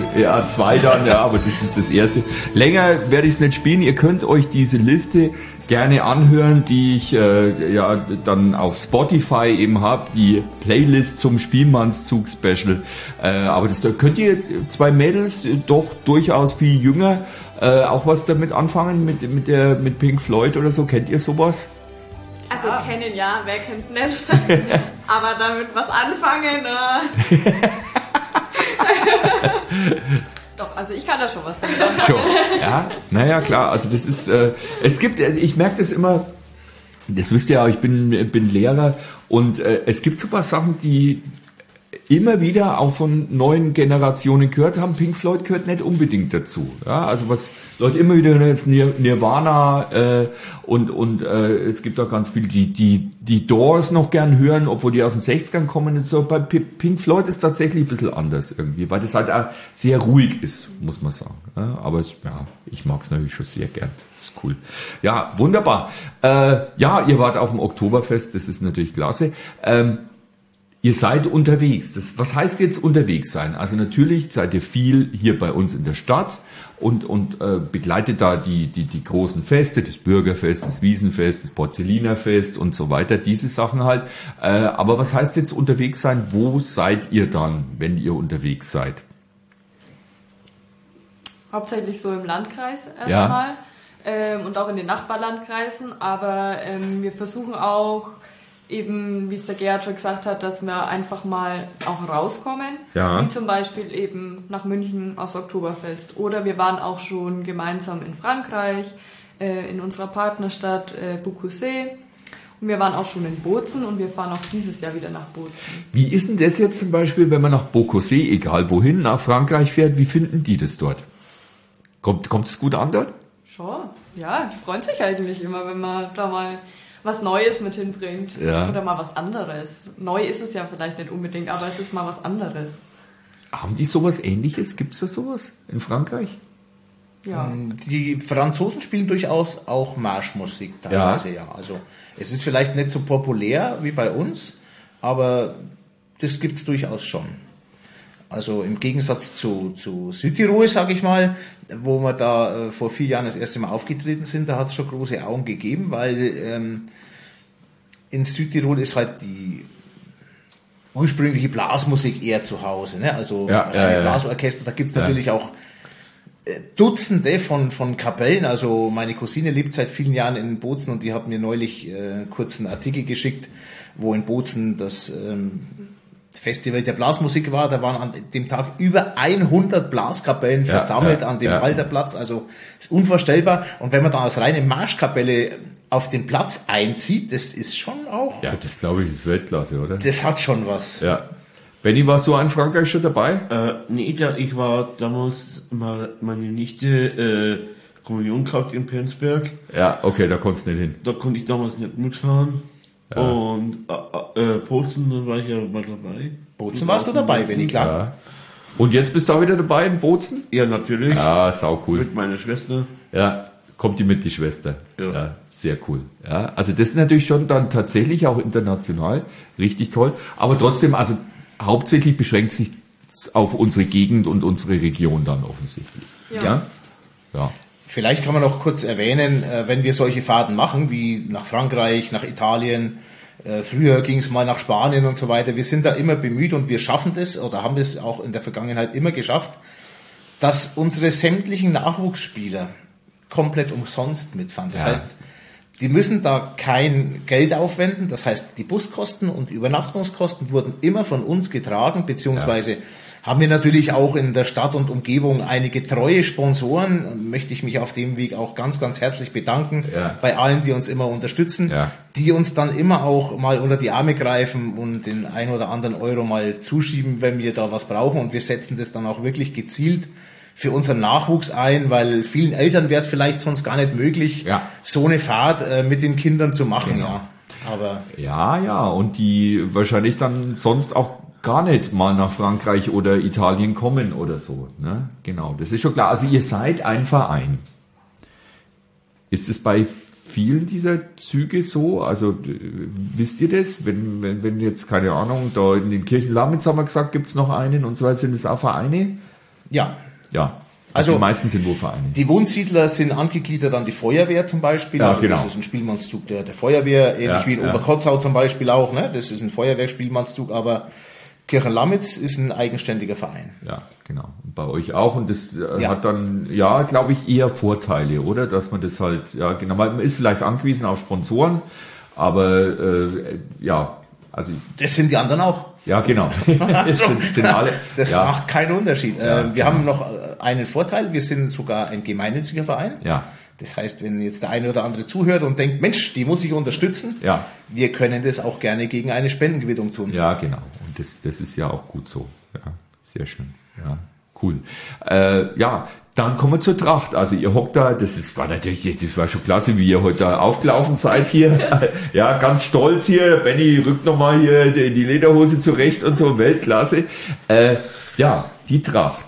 Speaker 1: 2 dann, aber das ist das erste. Länger werde ich es nicht spielen. Ihr könnt euch diese Liste gerne anhören, die ich dann auf Spotify eben habe, die Playlist zum Spielmannszug-Special. Aber da könnt ihr zwei Mädels, doch durchaus viel jünger, auch was damit anfangen, mit Pink Floyd oder so. Kennt ihr sowas?
Speaker 5: Also kennen ja, wer kennt's nicht. Aber damit was anfangen,
Speaker 4: Doch, also ich kann da schon was damit anfangen.
Speaker 1: Schon, ja, naja, klar, also das ist, ich merke das immer, das wisst ihr ja, ich bin Lehrer und es gibt so ein paar Sachen, die immer wieder auch von neuen Generationen gehört haben. Pink Floyd gehört nicht unbedingt dazu. Ja, also was Leute immer wieder hören, ist Nirvana und es gibt auch ganz viel, die Doors noch gern hören, obwohl die aus den 60ern kommen. Und so. Bei Pink Floyd ist tatsächlich ein bisschen anders irgendwie, weil das halt auch sehr ruhig ist, muss man sagen. Ja, aber ich mag es natürlich schon sehr gern. Das ist cool. Ja, wunderbar. Ihr wart auf dem Oktoberfest, das ist natürlich klasse. Ihr seid unterwegs. Was heißt jetzt unterwegs sein? Also natürlich seid ihr viel hier bei uns in der Stadt und begleitet da die großen Feste, das Bürgerfest, das Wiesenfest, das Porzellinerfest und so weiter, diese Sachen halt. Aber was heißt jetzt unterwegs sein? Wo seid ihr dann, wenn ihr unterwegs seid?
Speaker 4: Hauptsächlich so im Landkreis erstmal und auch in den Nachbarlandkreisen. Aber wir versuchen auch, eben, wie es der Gerhard schon gesagt hat, dass wir einfach mal auch rauskommen. Ja. Wie zum Beispiel eben nach München aufs Oktoberfest. Oder wir waren auch schon gemeinsam in Frankreich, in unserer Partnerstadt Beaucoussé. Und wir waren auch schon in Bozen und wir fahren auch dieses Jahr wieder nach Bozen.
Speaker 1: Wie ist denn das jetzt zum Beispiel, wenn man nach Beaucoussé, egal wohin, nach Frankreich fährt, wie finden die das dort? Kommt es gut an dort?
Speaker 4: Schon, ja, die freuen sich eigentlich immer, wenn man da mal was Neues mit hinbringt. Ja. Oder mal was anderes. Neu ist es ja vielleicht nicht unbedingt, aber es ist mal was anderes.
Speaker 1: Haben die sowas Ähnliches? Gibt es da sowas in Frankreich?
Speaker 2: Ja. Die Franzosen spielen durchaus auch Marschmusik teilweise, ja. Also es ist vielleicht nicht so populär wie bei uns, aber das gibt's durchaus schon. Also im Gegensatz zu Südtirol, sage ich mal, wo wir da vor 4 Jahren das erste Mal aufgetreten sind, da hat es schon große Augen gegeben, weil in Südtirol ist halt die ursprüngliche Blasmusik eher zu Hause. Ne? Also Blasorchester, da gibt's natürlich auch Dutzende von Kapellen. Also meine Cousine lebt seit vielen Jahren in Bozen und die hat mir neulich kurz einen Artikel geschickt, wo in Bozen das Festival der Blasmusik war. Da waren an dem Tag über 100 Blaskapellen versammelt an dem Walterplatz. Also ist unvorstellbar. Und wenn man da als reine Marschkapelle auf den Platz einzieht, das ist schon auch...
Speaker 1: Ja, das glaube ich ist Weltklasse, oder?
Speaker 2: Das hat schon was.
Speaker 1: Ja. Benni, warst du in Frankreich schon dabei?
Speaker 3: Nee, ich war damals, meine Nichte Kommunion gehabt in Penzberg.
Speaker 1: Ja, okay, da konntest du nicht hin.
Speaker 3: Da konnte ich damals nicht mitfahren. Ja. Und Bozen war ich ja mal dabei.
Speaker 2: Bozen warst du dabei, Benni, klar.
Speaker 1: Ja. Und jetzt bist du auch wieder dabei in Bozen?
Speaker 3: Ja, natürlich.
Speaker 1: Ja, sau cool.
Speaker 3: Mit meiner Schwester.
Speaker 1: Ja, kommt die mit, die Schwester. Ja, sehr cool. Ja, also das ist natürlich schon dann tatsächlich auch international richtig toll. Aber trotzdem, also hauptsächlich beschränkt sich auf unsere Gegend und unsere Region dann offensichtlich. Ja.
Speaker 2: Vielleicht kann man noch kurz erwähnen, wenn wir solche Fahrten machen, wie nach Frankreich, nach Italien, früher ging es mal nach Spanien und so weiter, wir sind da immer bemüht und wir schaffen das oder haben das auch in der Vergangenheit immer geschafft, dass unsere sämtlichen Nachwuchsspieler komplett umsonst mitfahren. Das heißt, die müssen da kein Geld aufwenden, das heißt, die Buskosten und Übernachtungskosten wurden immer von uns getragen, beziehungsweise haben wir natürlich auch in der Stadt und Umgebung einige treue Sponsoren, möchte ich mich auf dem Weg auch ganz, ganz herzlich bedanken bei allen, die uns immer unterstützen, die uns dann immer auch mal unter die Arme greifen und den ein oder anderen Euro mal zuschieben, wenn wir da was brauchen, und wir setzen das dann auch wirklich gezielt für unseren Nachwuchs ein, weil vielen Eltern wäre es vielleicht sonst gar nicht möglich, so eine Fahrt mit den Kindern zu machen.
Speaker 1: Genau. Aber und die wahrscheinlich dann sonst auch gar nicht mal nach Frankreich oder Italien kommen oder so. Ne? Genau, das ist schon klar. Also ihr seid ein Verein. Ist es bei vielen dieser Züge so? Also wisst ihr das? Wenn jetzt, keine Ahnung, da in den Kirchenlamitz haben wir gesagt, gibt's noch einen und so weiter, sind es auch Vereine?
Speaker 2: Ja.
Speaker 1: Ja. Also die meisten sind wohl Vereine.
Speaker 2: Die Wohnsiedler sind angegliedert an die Feuerwehr zum Beispiel.
Speaker 1: Ja,
Speaker 2: also
Speaker 1: genau.
Speaker 2: Das ist ein Spielmannszug der Feuerwehr, ähnlich wie in Oberkotzau zum Beispiel auch. Ne? Das ist ein Feuerwehrspielmannszug, aber Kirchenlamitz ist ein eigenständiger Verein.
Speaker 1: Ja, genau. Und bei euch auch. Und das hat dann, glaube ich, eher Vorteile, oder? Dass man das halt, genau, weil man ist vielleicht angewiesen auf Sponsoren, aber also...
Speaker 2: Das sind die anderen auch.
Speaker 1: Ja, genau. sind alle,
Speaker 2: das macht keinen Unterschied. Wir haben noch einen Vorteil, wir sind sogar ein gemeinnütziger Verein.
Speaker 1: Ja.
Speaker 2: Das heißt, wenn jetzt der eine oder andere zuhört und denkt, Mensch, die muss ich unterstützen, wir können das auch gerne gegen eine Spendenquittung tun. Ja, genau. Und das ist ja auch gut so. Ja, sehr schön. Ja, cool. Dann kommen wir zur Tracht. Also ihr hockt da, das war schon klasse, wie ihr heute da aufgelaufen seid hier. Ja, ganz stolz hier. Benny rückt nochmal hier die Lederhose zurecht und so, Weltklasse. Die Tracht,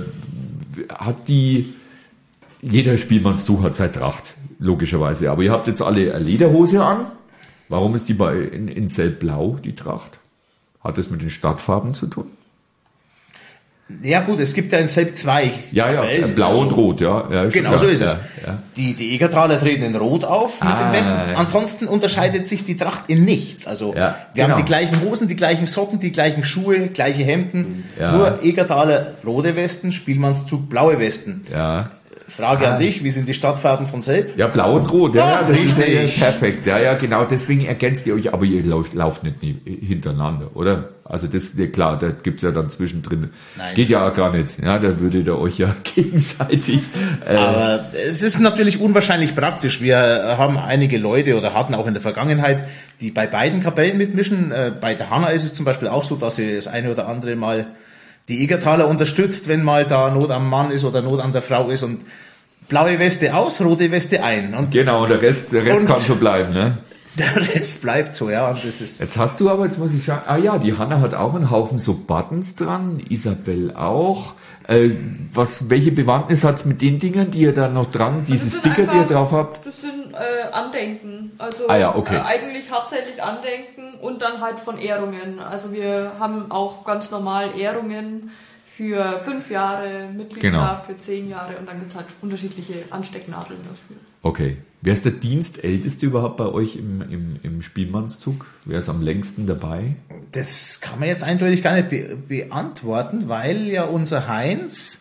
Speaker 2: jeder Spielmannszug hat seine Tracht, logischerweise. Aber ihr habt jetzt alle eine Lederhose an. Warum ist die in Selbblau, die Tracht? Hat das mit den Stadtfarben zu tun? Ja gut, es gibt ja in Selb zwei. Ja, blau und rot, ja. Genau, so ist es. Ja. Die Egertaler treten in Rot auf mit dem Westen. Ja. Ansonsten unterscheidet sich die Tracht in nichts. Also wir haben die gleichen Hosen, die gleichen Socken, die gleichen Schuhe, gleiche Hemden. Ja. Nur Egertaler rote Westen, Spielmannszug blaue Westen. Ja. Frage an dich, wie sind die Stadtfarben von Selb? Ja, blau und rot, das ist ja perfekt. Ja, genau, deswegen ergänzt ihr euch, aber ihr lauft nicht hintereinander, oder? Also das ist ja klar, da gibt's ja dann zwischendrin. Nein. Geht ja auch gar nicht. Ja, da würdet ihr euch ja gegenseitig. Aber es ist natürlich unwahrscheinlich praktisch. Wir haben einige Leute oder hatten auch in der Vergangenheit, die bei beiden Kapellen mitmischen. Bei der Hanna ist es zum Beispiel auch so, dass sie das eine oder andere Mal die Egertaler unterstützt, wenn mal da Not am Mann ist oder Not an der Frau ist, und blaue Weste aus, rote Weste ein. Und genau, und der Rest kann so bleiben, ne? Der Rest bleibt so, ja. Und das ist jetzt hast du aber, jetzt muss ich sagen, die Hanna hat auch einen Haufen so Buttons dran, Isabel auch. Welche Bewandtnis hat's mit den Dingen, die ihr da noch dran, diese Sticker, die ihr drauf habt?
Speaker 4: Das sind Andenken. Also
Speaker 1: okay.
Speaker 4: Eigentlich hauptsächlich Andenken und dann halt von Ehrungen. Also wir haben auch ganz normal Ehrungen für 5 Jahre Mitgliedschaft, für 10 Jahre, und dann gibt's halt unterschiedliche Anstecknadeln dafür. Okay. Wer ist der Dienstälteste überhaupt bei euch im Spielmannszug? Wer ist am längsten dabei? Das kann man jetzt eindeutig gar nicht beantworten, weil ja unser Heinz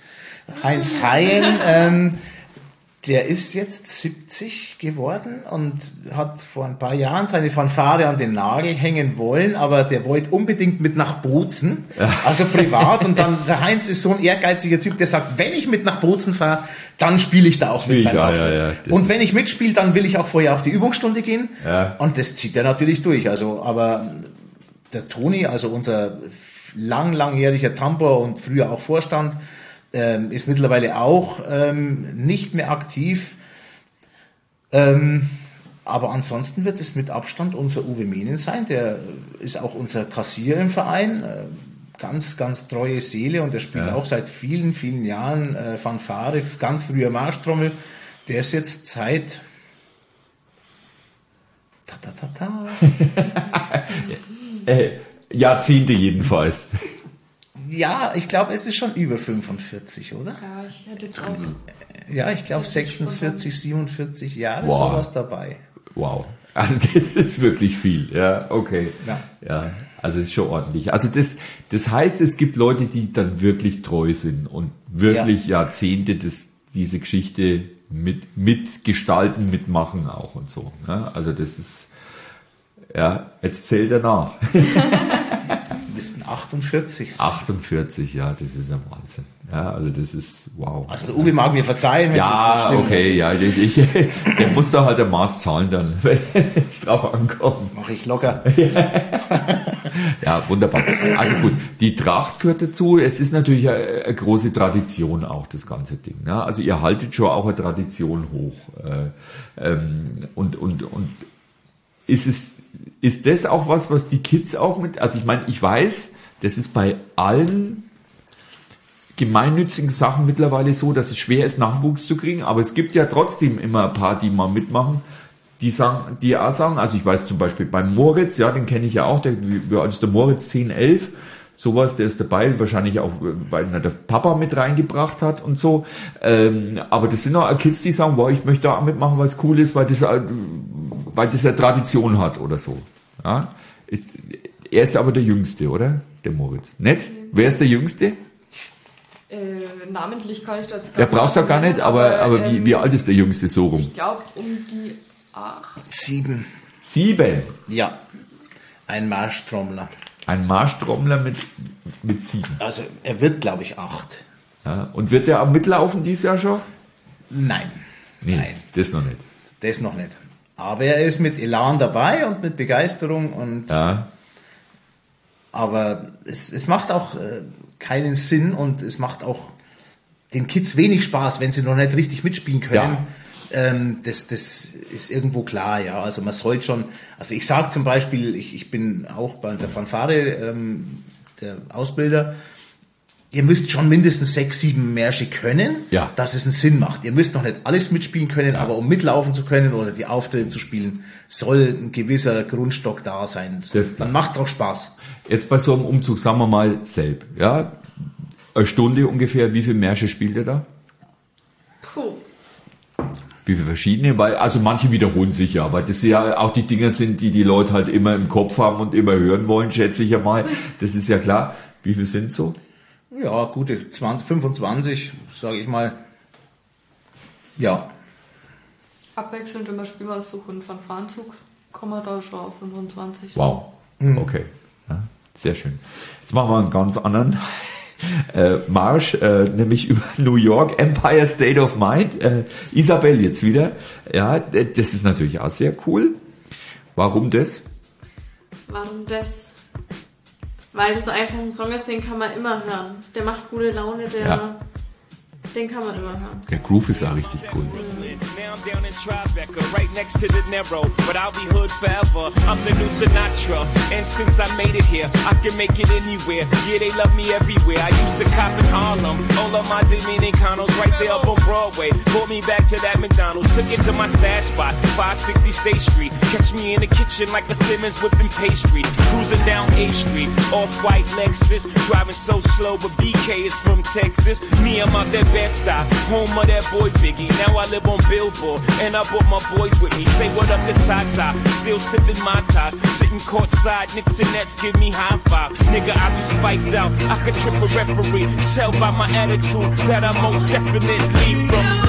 Speaker 4: Hayen, der ist jetzt 70 geworden und hat vor ein paar Jahren seine Fanfare an den Nagel hängen wollen, aber der wollte unbedingt mit nach Bozen, also privat. Und dann, der Heinz ist so ein ehrgeiziger Typ, der sagt, wenn ich mit nach Bozen fahre, dann spiele ich da auch mit. Und wenn ich mitspiele, dann will ich auch vorher auf die Übungsstunde gehen. Ja. Und das zieht er natürlich durch. Also, aber der Toni, also unser langjähriger Tambour und früher auch Vorstand, ist mittlerweile auch nicht mehr aktiv. Aber ansonsten wird es mit Abstand unser Uwe Mehnen sein. Der ist auch unser Kassier im Verein. Ganz, ganz treue Seele, und der spielt auch seit vielen, vielen Jahren Fanfare, ganz früher Marschtrommel. Der ist jetzt seit Jahrzehnte jedenfalls. Ja, ich glaube, es ist schon über 45, oder? Ja, ich hätte jetzt auch.
Speaker 1: Ja, ich glaube 46, 47 Jahre sowas dabei. Wow. Also das ist wirklich viel. Ja, okay. Ja, also ist schon ordentlich. Also das heißt, es gibt Leute, die dann wirklich treu sind und wirklich Jahrzehnte diese Geschichte mitgestalten, mitmachen auch und so. Ja, also das ist, jetzt zählt er nach. 48. 48, ja, das ist ein Wahnsinn. Ja, also das ist, wow. Also der Uwe mag mir verzeihen, wenn es nicht stimmt. Der muss da halt ein Maß zahlen dann, wenn es drauf ankommt. Mach ich locker. Ja, wunderbar. Also gut, die Tracht gehört dazu. Es ist natürlich eine große Tradition auch, das ganze Ding. Ja, also ihr haltet schon auch eine Tradition hoch. Und ist das auch was die Kids auch mit, also ich meine, ich weiß, das ist bei allen gemeinnützigen Sachen mittlerweile so, dass es schwer ist, Nachwuchs zu kriegen, aber es gibt ja trotzdem immer ein paar, die mal mitmachen, die auch sagen, also ich weiß zum Beispiel beim Moritz, den kenne ich ja auch, der ist der Moritz 10, 11, sowas, der ist dabei, wahrscheinlich auch, weil der Papa mit reingebracht hat und so. Aber das sind auch Kids, die sagen, boah, ich möchte da mitmachen, was cool ist, weil das ja Tradition hat oder so. Ja? Er ist aber der Jüngste, oder? Der Moritz. Nicht? Wer ist der Jüngste?
Speaker 4: Namentlich kann ich das gar nicht.
Speaker 1: Der brauchst du gar nicht, aber wie alt ist der Jüngste so rum?
Speaker 4: Ich glaube um die 8.
Speaker 2: 7.
Speaker 1: 7?
Speaker 2: Ja. Ein Marschtrommler.
Speaker 1: Ein Marschtrommler mit 7.
Speaker 2: Also er wird, glaube ich, 8.
Speaker 1: Ja, und wird der auch mitlaufen dieses Jahr schon?
Speaker 2: Nein.
Speaker 1: Nee,
Speaker 2: Nein.
Speaker 1: Das noch nicht.
Speaker 2: Das noch nicht. Aber er ist mit Elan dabei und mit Begeisterung und
Speaker 1: ja.
Speaker 2: Aber es macht auch keinen Sinn und es macht auch den Kids wenig Spaß, wenn sie noch nicht richtig mitspielen können. Ja. Das ist irgendwo klar, ja. Also man sollte schon, also ich sage zum Beispiel, ich bin auch bei der Fanfare der Ausbilder, ihr müsst schon mindestens 6, 7 Märsche können,
Speaker 1: ja.
Speaker 2: dass es einen Sinn macht. Ihr müsst noch nicht alles mitspielen können, ja. Aber um mitlaufen zu können oder die Auftritte zu spielen, soll ein gewisser Grundstock da sein. Dann macht es auch Spaß.
Speaker 1: Jetzt bei so einem Umzug, sagen wir mal selbst, ja, eine Stunde ungefähr, wie viele Märsche spielt ihr da?
Speaker 5: Puh.
Speaker 1: Wie viele verschiedene? Weil, also manche wiederholen sich ja, weil das ja auch die Dinger sind, die Leute halt immer im Kopf haben und immer hören wollen, schätze ich ja mal. Das ist ja klar. Wie viele sind so?
Speaker 2: Ja, gute 20, 25, sage ich mal. Ja.
Speaker 4: Abwechselnd immer Spielmannszug und Fanfarenzug kommen wir da schon auf 25.
Speaker 1: Wow, okay. Ja, sehr schön. Jetzt machen wir einen ganz anderen Marsch, nämlich über New York, Empire State of Mind. Isabel jetzt wieder. Ja, das ist natürlich auch sehr cool. Warum das?
Speaker 5: Warum das? Weil das einfach ein Song ist, den kann man immer hören. Der macht gute Laune, den kann man immer hören.
Speaker 1: Der Groove ist auch richtig cool.
Speaker 7: Now I'm down in Tribeca, right next to the Narrow, but I'll be hood forever. I'm the new Sinatra, and since I made it here, I can make it anywhere. Yeah, they love me everywhere. I used to cop in Harlem, all of my Dominicanos right there up on Broadway. Pulled me back to that McDonald's, took it to my stash spot, 560 State Street. Catch me in the kitchen like a Simmons whipping pastry. Cruising down A Street, off-white Lexus, driving so slow, but BK is from Texas. Me, I'm out that Bed-Stuy, home of that boy Biggie. Now I live on Billboard, and I brought my boys with me. Say what up to Tata, still sipping my top. Sitting courtside, Knicks and Nets give me high five. Nigga, I be spiked out, I could trip a referee. Tell by my attitude that I most definitely from.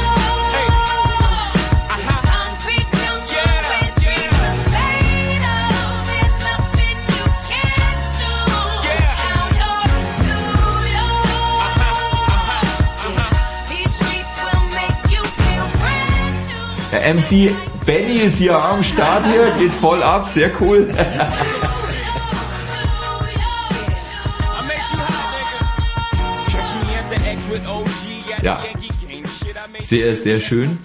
Speaker 1: Der MC Benny ist hier am Start hier, geht voll ab, sehr cool. Ja, sehr, sehr schön.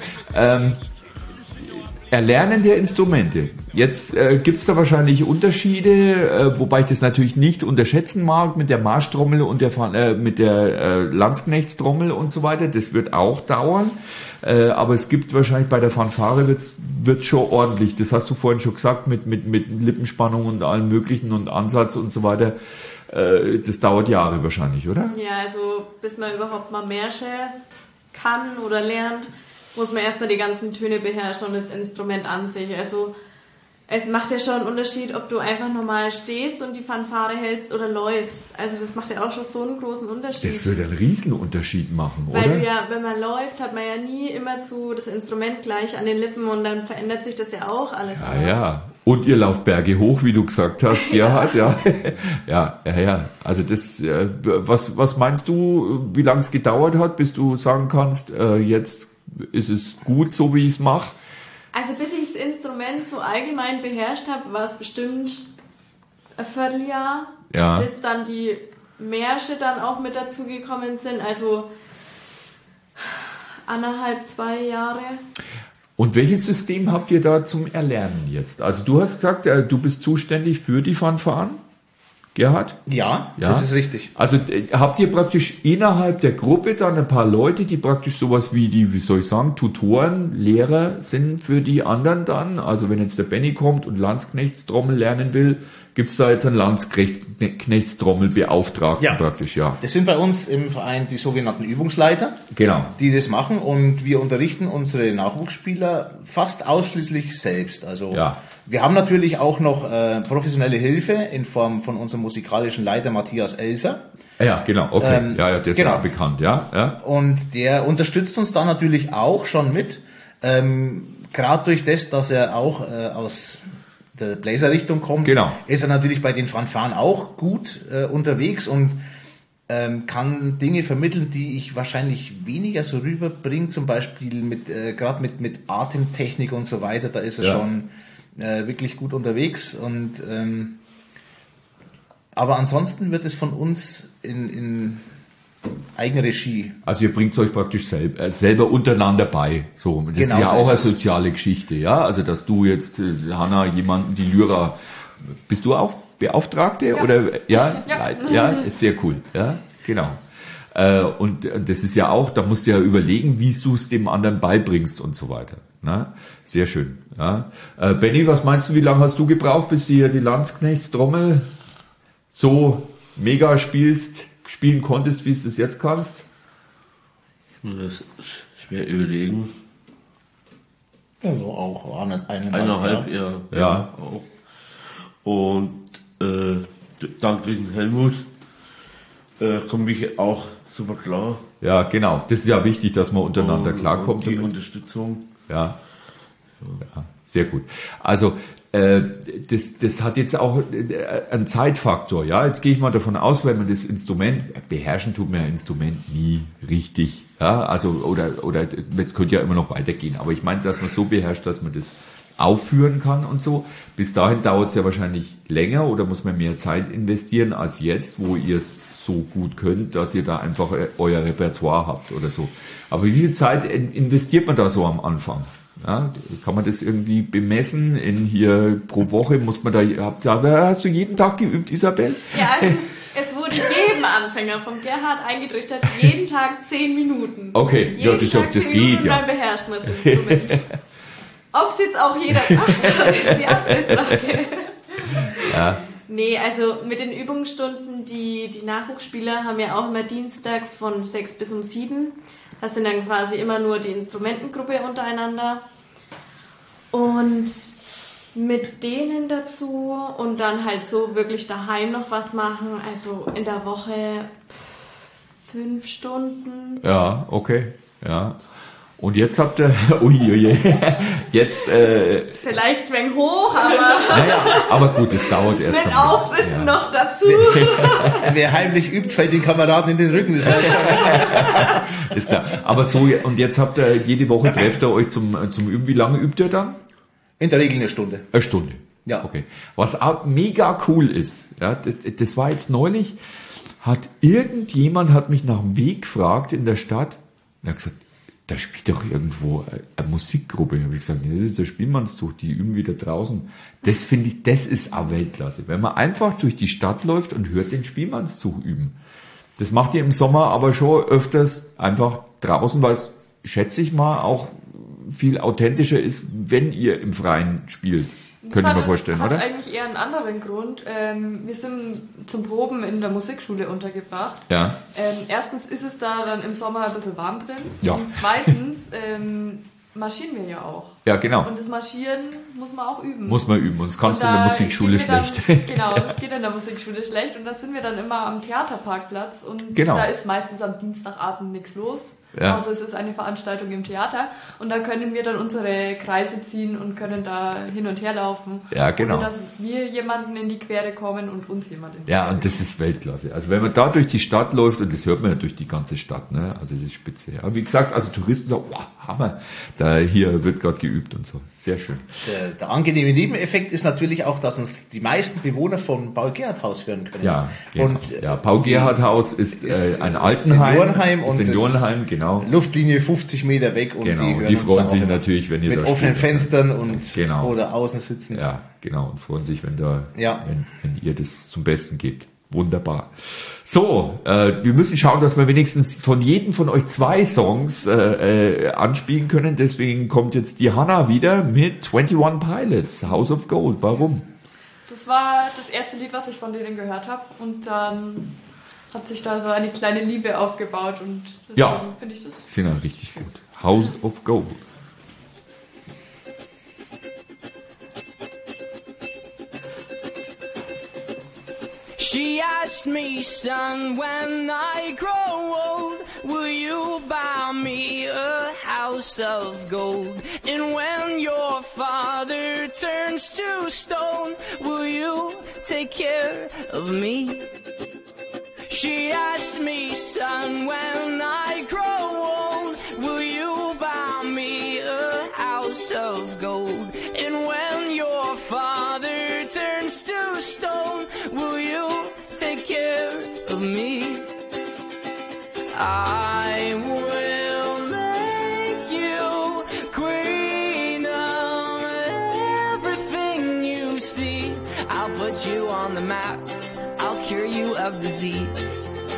Speaker 1: Erlernen der Instrumente. Jetzt gibt's da wahrscheinlich Unterschiede, wobei ich das natürlich nicht unterschätzen mag mit der Marschtrommel und mit der Landsknechtstrommel und so weiter. Das wird auch dauern. Aber es gibt wahrscheinlich bei der Fanfare wird's schon ordentlich. Das hast du vorhin schon gesagt mit Lippenspannung und allem Möglichen und Ansatz und so weiter. Das dauert Jahre wahrscheinlich, oder?
Speaker 5: Ja, also bis man überhaupt mal Märsche kann oder lernt, muss man erstmal die ganzen Töne beherrschen und das Instrument an sich. Also es macht ja schon einen Unterschied, ob du einfach normal stehst und die Fanfare hältst oder läufst. Also das macht ja auch schon so einen großen Unterschied.
Speaker 1: Das würde einen Riesenunterschied machen, oder?
Speaker 5: Weil du ja, wenn man läuft, hat man ja nie immer das Instrument gleich an den Lippen und dann verändert sich das ja auch alles.
Speaker 1: Ja, ja. Und ihr lauft Berge hoch, wie du gesagt hast, Gerhard, ja. Ja. Also das, was meinst du, wie lange es gedauert hat, bis du sagen kannst, jetzt ist es gut, so wie ich es mache?
Speaker 5: Also bis ich das Instrument so allgemein beherrscht habe, war es bestimmt ein Vierteljahr, bis dann die Märsche dann auch mit dazugekommen sind, also 1,5, 2 Jahre.
Speaker 1: Und welches System habt ihr da zum Erlernen jetzt? Also du hast gesagt, du bist zuständig für die Fanfaren? Gerhard?
Speaker 2: Ja, das ist richtig.
Speaker 1: Also habt ihr praktisch innerhalb der Gruppe dann ein paar Leute, die praktisch sowas wie Tutoren, Lehrer sind für die anderen dann? Also wenn jetzt der Benny kommt und Landsknechtstrommel lernen will, gibt's da jetzt einen Landsknechtstrommelbeauftragten praktisch, ja.
Speaker 2: Das sind bei uns im Verein die sogenannten Übungsleiter,
Speaker 1: genau,
Speaker 2: die das machen, und wir unterrichten unsere Nachwuchsspieler fast ausschließlich selbst. Also wir haben natürlich auch noch professionelle Hilfe in Form von unserem musikalischen Leiter Matthias Elser.
Speaker 1: Ja, genau, okay. Der ist ja bekannt, ja.
Speaker 2: Und der unterstützt uns da natürlich auch schon mit, gerade durch das, dass er auch aus der Bläserrichtung kommt, ist er natürlich bei den Fanfaren auch gut unterwegs und kann Dinge vermitteln, die ich wahrscheinlich weniger so rüberbringe, zum Beispiel gerade mit Atemtechnik und so weiter, da ist er schon wirklich gut unterwegs. Und aber ansonsten wird es von uns in Eigenregie.
Speaker 1: Also ihr bringt es euch praktisch selber untereinander bei. So, das ist ja auch eine soziale Geschichte, ja. Also dass du jetzt, Hanna, jemanden, die Lyra, bist du auch Beauftragte oder ja, ist sehr cool, ja, genau. Und das ist ja auch, da musst du ja überlegen, wie du es dem anderen beibringst und so weiter. Ne? Sehr schön. Ja. Benny, was meinst du, wie lange hast du gebraucht, bis du hier die Landsknechtstrommel so mega spielen konntest, wie du es jetzt kannst?
Speaker 3: Ich muss das schwer überlegen.
Speaker 2: Also auch
Speaker 3: eineinhalb Jahre. Ja. Auch. Und dank diesem Helmut komme ich auch super klar.
Speaker 1: Ja, genau. Das ist ja wichtig, dass man untereinander klarkommt.
Speaker 3: Die Unterstützung.
Speaker 1: Ja, sehr gut. Also das hat jetzt auch einen Zeitfaktor, ja. Jetzt gehe ich mal davon aus, wenn man das Instrument, beherrschen tut man ja Instrument nie richtig, ja. Also, oder, jetzt könnte ja immer noch weitergehen. Aber ich meine, dass man so beherrscht, dass man das aufführen kann und so. Bis dahin dauert es ja wahrscheinlich länger oder muss man mehr Zeit investieren als jetzt, wo ihr es so gut könnt, dass ihr da einfach euer Repertoire habt oder so. Aber wie viel Zeit investiert man da so am Anfang? Ja, kann man das irgendwie bemessen? In hier pro Woche muss man hast du jeden Tag geübt, Isabel?
Speaker 5: Ja, es wurde jedem Anfänger vom Gerhard eingetrichtert, jeden Tag 10 Minuten.
Speaker 1: Okay, das geht ja.
Speaker 5: Dann beherrscht man das Instrument. Ob es jetzt auch jeder macht, ist die andere Frage.
Speaker 1: Ja.
Speaker 5: Nee, also mit den Übungsstunden, die Nachwuchsspieler haben ja auch immer dienstags von 6 bis um 7. Das sind dann quasi immer nur die Instrumentengruppe untereinander. Und mit denen dazu und dann halt so wirklich daheim noch was machen. Also in der Woche 5 Stunden.
Speaker 1: Ja, okay, ja. Und jetzt habt ihr, jetzt
Speaker 5: vielleicht ein hoch, aber
Speaker 1: aber gut, es dauert erst.
Speaker 5: Mit Auftritten noch dazu.
Speaker 2: Wer heimlich übt, fällt den Kameraden in den Rücken. Das heißt schon.
Speaker 1: Ist klar. Aber so, und jetzt habt ihr jede Woche trefft ihr euch zum Üben. Wie lange übt ihr dann?
Speaker 2: In der Regel eine Stunde.
Speaker 1: Eine Stunde.
Speaker 2: Ja.
Speaker 1: Okay. Was auch mega cool ist, ja, das war jetzt neulich, hat mich nach dem Weg gefragt in der Stadt und hat gesagt, da spielt doch irgendwo eine Musikgruppe. Da habe ich gesagt, das ist der Spielmannszug, die üben wieder draußen. Das finde ich, das ist auch Weltklasse. Wenn man einfach durch die Stadt läuft und hört den Spielmannszug üben. Das macht ihr im Sommer aber schon öfters einfach draußen, weil es, schätze ich mal, auch viel authentischer ist, wenn ihr im Freien spielt. Könnte ich mir vorstellen, oder?
Speaker 4: Das hat eigentlich eher einen anderen Grund. Wir sind zum Proben in der Musikschule untergebracht.
Speaker 1: Ja.
Speaker 4: Erstens ist es da dann im Sommer ein bisschen warm drin.
Speaker 1: Ja.
Speaker 4: Und zweitens marschieren wir ja auch.
Speaker 1: Ja, genau.
Speaker 4: Und das Marschieren muss man auch üben.
Speaker 1: Muss man üben. Und das kannst du in der Musikschule schlecht.
Speaker 4: Genau, das geht in der Musikschule schlecht. Und da sind wir dann immer am Theaterparkplatz. Und
Speaker 1: genau.
Speaker 4: Da ist meistens am Dienstagabend nichts los. Ja. Außer es ist eine Veranstaltung im Theater und da können wir dann unsere Kreise ziehen und können da hin und her laufen.
Speaker 1: Ja, genau.
Speaker 4: Ohne dass wir jemanden in die Quere kommen und uns jemand in die
Speaker 1: Quere.
Speaker 4: Ja,
Speaker 1: und das ist Weltklasse. Also wenn man da durch die Stadt läuft, und das hört man ja durch die ganze Stadt, ne? Also das ist spitze. Aber wie gesagt, also Touristen sagen, wow, Hammer, da hier wird gerade geübt und so. Sehr schön.
Speaker 2: Der angenehme Nebeneffekt ist natürlich auch, dass uns die meisten Bewohner vom Paul-Gerhardt-Haus hören können.
Speaker 1: Ja, und Paul-Gerhardt-Haus ist ein Altenheim.
Speaker 2: Seniorenheim,
Speaker 1: genau.
Speaker 2: Luftlinie 50 50 weg und
Speaker 1: die freuen sich natürlich, wenn ihr
Speaker 2: mit
Speaker 1: da
Speaker 2: offenen
Speaker 1: steht.
Speaker 2: Fenstern und oder außen sitzen.
Speaker 1: Ja, genau, und freuen sich, wenn ihr das zum Besten gebt. Wunderbar. So, wir müssen schauen, dass wir wenigstens von jedem von euch 2 Songs anspielen können. Deswegen kommt jetzt die Hannah wieder mit 21 Pilots, House of Gold. Warum?
Speaker 4: Das war das erste Lied, was ich von denen gehört habe. Und dann hat sich da so eine kleine Liebe aufgebaut. Und deswegen finde ich das...
Speaker 1: Sind ja richtig gut. House of Gold.
Speaker 6: She asked me, son, when I grow old, will you buy me a house of gold? And when your father turns to stone, will you take care of me? She asked me, son, when I grow old, will you buy me a house of gold? And when your father turns to stone, will you take care of me? I will make you queen of everything you see. I'll put you on the map. I'll cure you of disease.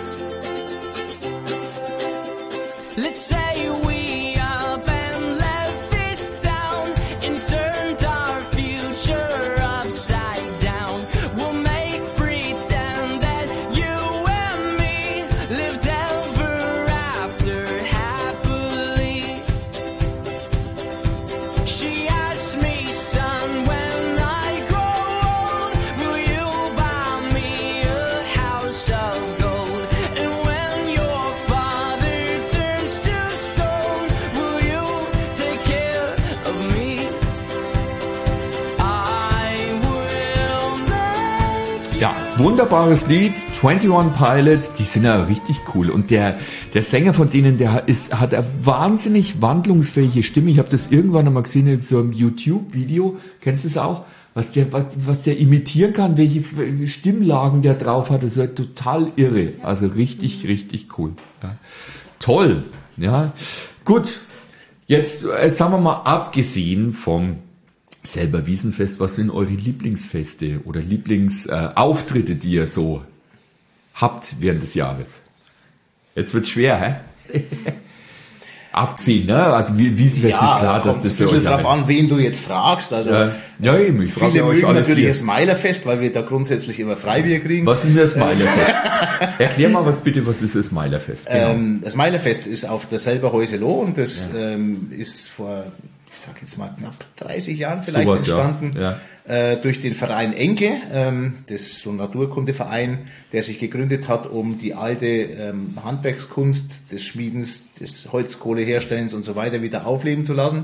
Speaker 6: Let's say we up and left this town and turned our future upside down. We'll make pretend that you and me lived ever after happily. She asked me, son, when I grow old, will you buy me a house of gold? And when your father turns to stone, will you take care of me? I will make
Speaker 1: Ja, wunderbares Lied, 21 Pilots, die sind ja richtig cool. Und der Sänger von denen, hat eine wahnsinnig wandlungsfähige Stimme. Ich habe das irgendwann einmal gesehen in so einem YouTube-Video, kennst du das auch? Was der imitieren kann, welche Stimmlagen der drauf hat, das ist halt total irre. Also richtig, richtig cool. Ja. Toll, ja. Gut, jetzt sagen wir mal, abgesehen vom selber Wiesenfest, was sind eure Lieblingsfeste oder Lieblingsauftritte, die ihr so habt während des Jahres? Jetzt wird's schwer, hä? Abziehen, ne? Also Wiesenfest ist klar, dass das für euch...
Speaker 2: Ein bisschen drauf an, wen du jetzt fragst. Also
Speaker 1: eben, ich frage
Speaker 2: viele
Speaker 1: euch
Speaker 2: mögen
Speaker 1: alle
Speaker 2: natürlich
Speaker 1: 4.
Speaker 2: das Meilerfest, weil wir da grundsätzlich immer Freibier kriegen.
Speaker 1: Was ist das Meilerfest? Erklär mal was ist das Meilerfest? Genau.
Speaker 2: Das Meilerfest ist auf der Selberhäuseloh und das ist vor, ich sag jetzt mal, knapp 30 Jahren vielleicht entstanden. Durch den Verein Enke, das ist so ein Naturkundeverein, der sich gegründet hat, um die alte Handwerkskunst des Schmiedens, des Holzkohleherstellens und so weiter wieder aufleben zu lassen.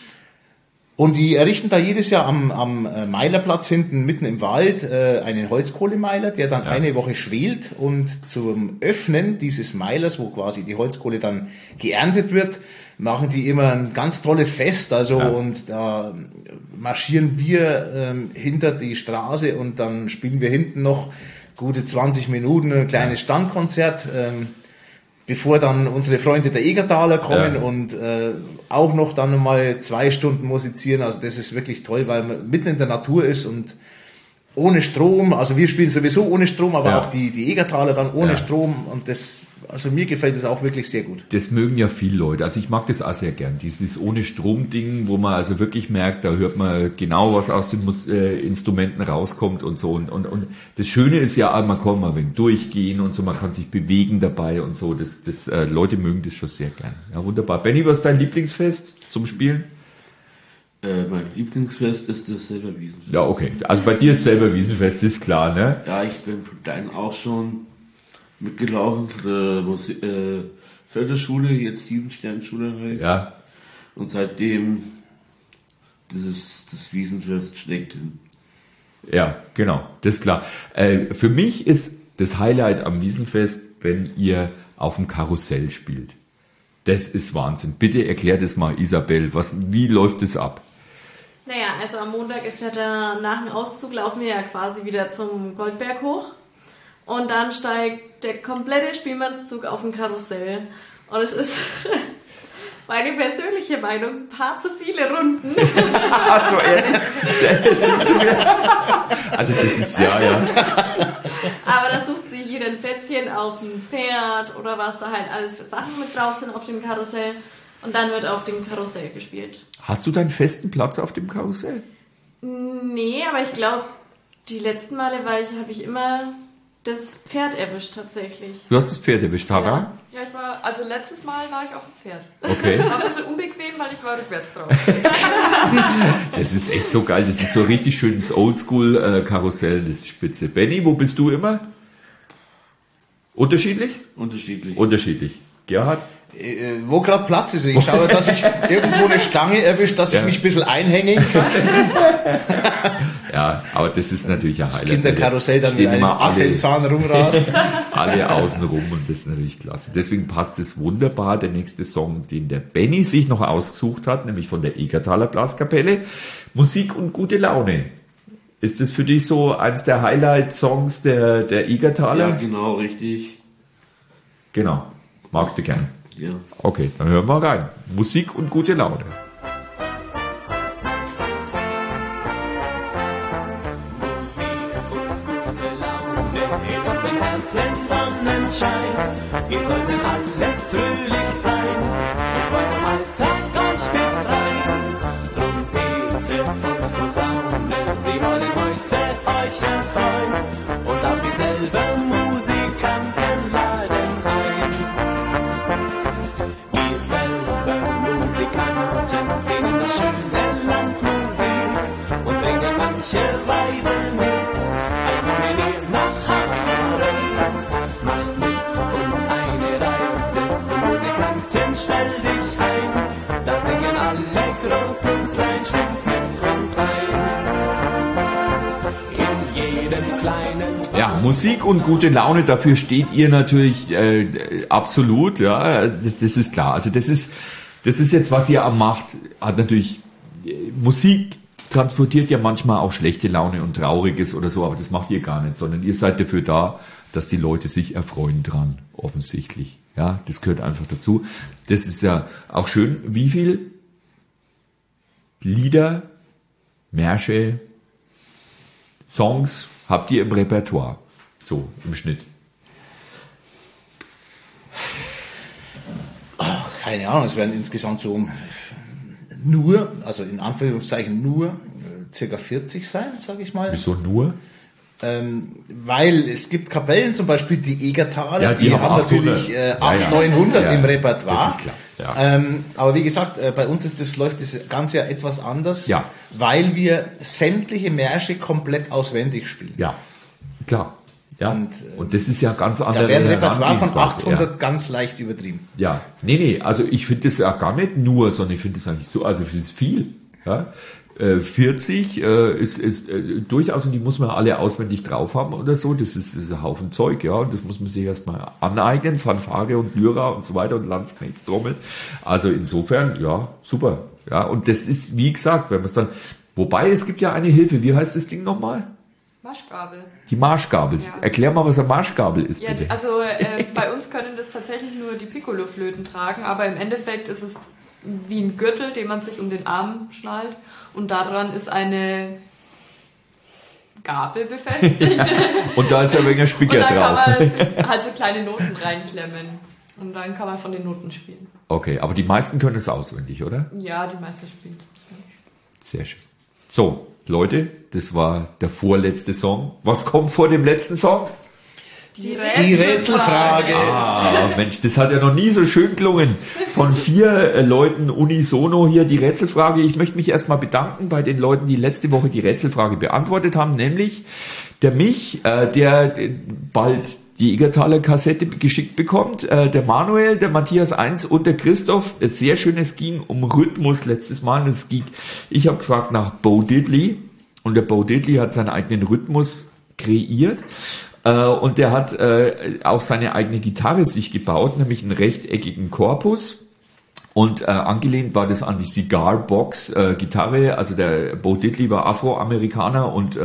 Speaker 2: Und die errichten da jedes Jahr am Meilerplatz hinten mitten im Wald einen Holzkohlemeiler, der dann eine Woche schwelt, und zum Öffnen dieses Meilers, wo quasi die Holzkohle dann geerntet wird, machen die immer ein ganz tolles Fest, und da marschieren wir hinter die Straße und dann spielen wir hinten noch gute 20 Minuten ein kleines Standkonzert, bevor dann unsere Freunde der Egertaler kommen und auch noch dann mal 2 Stunden musizieren. Also das ist wirklich toll, weil man mitten in der Natur ist und ohne Strom. Also wir spielen sowieso ohne Strom, aber auch die Egertaler dann ohne Strom, und also mir gefällt das auch wirklich sehr gut.
Speaker 1: Das mögen ja viele Leute. Also ich mag das auch sehr gern. Dieses ohne Strom-Ding, wo man also wirklich merkt, da hört man genau, was aus den Instrumenten rauskommt und so. Und das Schöne ist ja, man kann mal ein wenig durchgehen und so, man kann sich bewegen dabei und so. Leute mögen das schon sehr gern. Ja, wunderbar. Benni, was ist dein Lieblingsfest zum Spielen?
Speaker 3: Mein Lieblingsfest ist das Selberwiesenfest.
Speaker 1: Ja, okay. Also bei dir ist Selberwiesenfest, ist klar, ne?
Speaker 3: Ja, ich bin von klein auch schon mitgelaufen zu der Förderschule, jetzt 7-Stern-Schule heißt.
Speaker 1: Ja.
Speaker 3: Und seitdem das Wiesenfest schlägt hin.
Speaker 1: Ja, genau, das ist klar. Für mich ist das Highlight am Wiesenfest, wenn ihr auf dem Karussell spielt. Das ist Wahnsinn. Bitte erklär das mal, Isabel. Wie läuft das ab?
Speaker 5: Naja, also am Montag ist ja nach dem Auszug laufen wir ja quasi wieder zum Goldberg hoch. Und dann steigt der komplette Spielmannszug auf ein Karussell. Und es ist meine persönliche Meinung, ein paar zu viele Runden.
Speaker 1: Ach so, ehrlich? Also das ist, ja.
Speaker 5: Aber da sucht sich jeder ein Plätzchen auf ein Pferd oder was da halt alles für Sachen mit drauf sind auf dem Karussell. Und dann wird auf dem Karussell gespielt.
Speaker 1: Hast du deinen festen Platz auf dem Karussell?
Speaker 5: Nee, aber ich glaube, die letzten Male habe ich immer das Pferd erwischt tatsächlich.
Speaker 1: Du hast das Pferd erwischt, Hara?
Speaker 4: Ja, letztes Mal war ich auf dem Pferd.
Speaker 1: Okay.
Speaker 4: War ein bisschen unbequem, weil ich war rückwärts drauf.
Speaker 1: Das ist echt so geil. Das ist so ein richtig schönes Oldschool-Karussell. Das ist spitze. Benni, wo bist du immer? Unterschiedlich? Unterschiedlich. Gerhard?
Speaker 2: Wo gerade Platz ist. Ich schaue, dass ich irgendwo eine Stange erwischt, dass ich mich ein bisschen einhängen kann.
Speaker 1: Ja, aber das ist natürlich ein Highlight.
Speaker 2: Das Kinderkarussell dann mit einem Affenzahn rumrast.
Speaker 1: Alle außen rum und das ist natürlich klasse. Deswegen passt es wunderbar. Der nächste Song, den der Benni sich noch ausgesucht hat, nämlich von der Egertaler Blaskapelle. Musik und gute Laune. Ist das für dich so eins der Highlight-Songs der Egertaler?
Speaker 3: Ja, genau, richtig.
Speaker 1: Genau. Magst du gern?
Speaker 3: Ja.
Speaker 1: Okay, dann hören wir rein. Musik und gute Laune.
Speaker 6: Ihr solltet alle fröhlich sein und bei vom Alltag euch befreien. Trompete und Posaune, sie wollen heute euch erfreuen und auch dieselbe Musikanten laden ein. Dieselbe Musikanten singen das schöne Landmusik und bringen manche Weise mit. Also wenn ihr nach Hause macht mit uns eine Reise zum Musikanten, stell dich ein. Da singen alle groß und klein, stimmt mit uns ein. In jedem kleinen
Speaker 1: Ja, Musik und gute Laune, dafür steht ihr natürlich absolut, ja, das ist klar. Also das ist jetzt, was ihr macht, hat natürlich Musik transportiert ja manchmal auch schlechte Laune und Trauriges oder so, aber das macht ihr gar nicht, sondern ihr seid dafür da, dass die Leute sich erfreuen dran, offensichtlich. Ja, das gehört einfach dazu. Das ist ja auch schön. Wie viel Lieder, Märsche, Songs habt ihr im Repertoire? So, im Schnitt.
Speaker 2: Keine Ahnung, es werden insgesamt so nur, also in Anführungszeichen nur, circa 40 sein, sage ich mal.
Speaker 1: Wieso nur?
Speaker 2: Weil es gibt Kapellen, zum Beispiel die Egertaler,
Speaker 1: ja, die haben
Speaker 2: natürlich 800, 900 im Repertoire.
Speaker 1: Das ist klar. Ja.
Speaker 2: Aber wie gesagt, bei uns läuft das Ganze ja etwas anders,
Speaker 1: ja,
Speaker 2: weil wir sämtliche Märsche komplett auswendig spielen.
Speaker 1: Ja, klar. Ja, und das ist ja ganz anders.
Speaker 2: Da wäre ein Repertoire von 800 ganz leicht übertrieben.
Speaker 1: Ja, nee, also ich finde das ja gar nicht nur, sondern ich finde das eigentlich so, also ich finde es viel. Ja. 40 ist durchaus, und die muss man alle auswendig drauf haben oder so, das ist ein Haufen Zeug, ja, und das muss man sich erstmal aneignen, Fanfare und Lyra und so weiter und Landsknechtstrommel. Also insofern, ja, super. Ja, und das ist, wie gesagt, wenn man es dann, wobei es gibt ja eine Hilfe, wie heißt das Ding nochmal?
Speaker 4: Marschgabel.
Speaker 1: Die Marschgabel. Ja. Erklär mal, was eine Marschgabel ist,
Speaker 4: ja,
Speaker 1: bitte.
Speaker 4: Also bei uns können das tatsächlich nur die Piccolo-Flöten tragen, aber im Endeffekt ist es wie ein Gürtel, den man sich um den Arm schnallt und daran ist eine Gabel befestigt.
Speaker 1: Ja. Und da ist ein wenig Spicker drauf.
Speaker 4: Und dann kann man sich halt so kleine Noten reinklemmen und dann kann man von den Noten spielen.
Speaker 1: Okay, aber die meisten können es auswendig, oder?
Speaker 4: Ja, die meisten spielen es auswendig.
Speaker 1: Sehr schön. So, Leute, das war der vorletzte Song. Was kommt vor dem letzten Song?
Speaker 4: Die Rätselfrage.
Speaker 1: Ah, Mensch, das hat ja noch nie so schön gelungen. Von 4 Leuten unisono hier die Rätselfrage. Ich möchte mich erstmal bedanken bei den Leuten, die letzte Woche die Rätselfrage beantwortet haben, nämlich der Mich, der bald die Egertaler Kassette geschickt bekommt, der Manuel, der Matthias 1 und der Christoph. Sehr schön, es ging um Rhythmus letztes Mal. Ich habe gefragt nach Bo Diddley und der Bo Diddley hat seinen eigenen Rhythmus kreiert. Und der hat auch seine eigene Gitarre sich gebaut, nämlich einen rechteckigen Korpus. Und angelehnt war das an die Cigar Box Gitarre. Also der Bo Diddley war Afroamerikaner und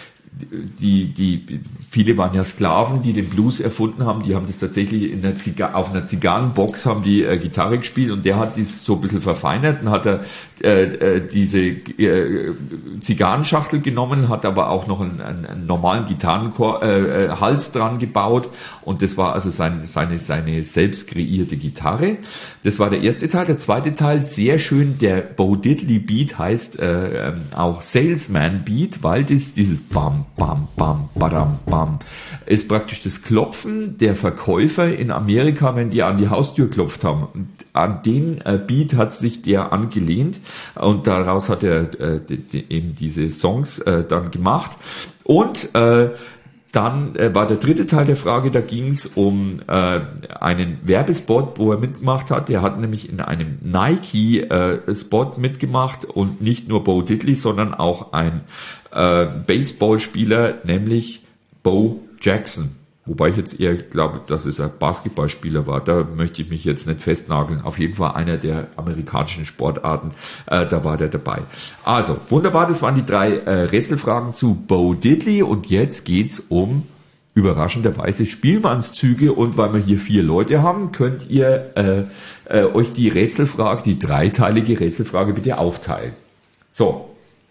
Speaker 1: viele waren ja Sklaven, die den Blues erfunden haben. Die haben das tatsächlich auf einer Zigarrenbox haben die Gitarre gespielt und der hat dies so ein bisschen verfeinert und hat diese Zigarrenschachtel genommen, hat aber auch noch einen normalen Gitarrenhals dran gebaut und das war also seine selbst kreierte Gitarre. Das war der erste Teil. Der zweite Teil, sehr schön, der Bo Diddley Beat heißt auch Salesman Beat, weil dieses Bam, Bam, Bam, Badam, Bam ist praktisch das Klopfen der Verkäufer in Amerika, wenn die an die Haustür klopft haben. Und an den Beat hat sich der angelehnt und daraus hat er eben diese Songs dann gemacht. Und dann war der dritte Teil der Frage, da ging es um einen Werbespot, wo er mitgemacht hat. Der hat nämlich in einem Nike-Spot mitgemacht und nicht nur Bo Diddley, sondern auch ein Baseballspieler, nämlich Bo Jackson. Wobei ich jetzt eher glaube, dass es ein Basketballspieler war. Da möchte ich mich jetzt nicht festnageln. Auf jeden Fall einer der amerikanischen Sportarten. Da war der dabei. Also, wunderbar. Das waren die 3 Rätselfragen zu Bo Diddley. Und jetzt geht's um überraschenderweise Spielmannszüge. Und weil wir hier 4 Leute haben, könnt ihr euch die Rätselfrage, die 3-teilige Rätselfrage bitte aufteilen. So.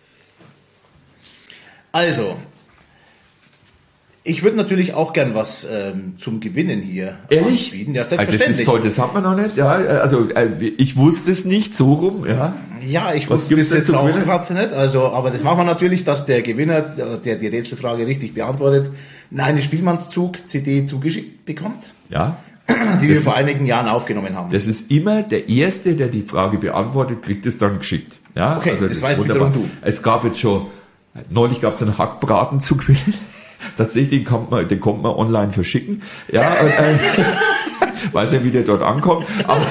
Speaker 2: Also, ich würde natürlich auch gern was zum Gewinnen hier anbieten. Ja, selbstverständlich.
Speaker 1: Das ist toll, das hat man noch nicht. Ja, also ich wusste es nicht, so rum.
Speaker 2: Ja, ich wusste es jetzt auch gerade nicht. Also, aber das machen wir natürlich, dass der Gewinner, der die Rätselfrage richtig beantwortet, eine Spielmannszug-CD zugeschickt bekommt.
Speaker 1: Ja.
Speaker 2: Die wir vor einigen Jahren aufgenommen haben.
Speaker 1: Das ist immer der Erste, der die Frage beantwortet, kriegt es dann geschickt. Ja,
Speaker 2: okay,
Speaker 1: also
Speaker 2: das weißt wiederum du.
Speaker 1: Es gab jetzt schon, neulich gab es einen Hackbraten zu gewinnen. Tatsächlich den kommt man online verschicken. Ja, weiß ja, wie der dort ankommt. Aber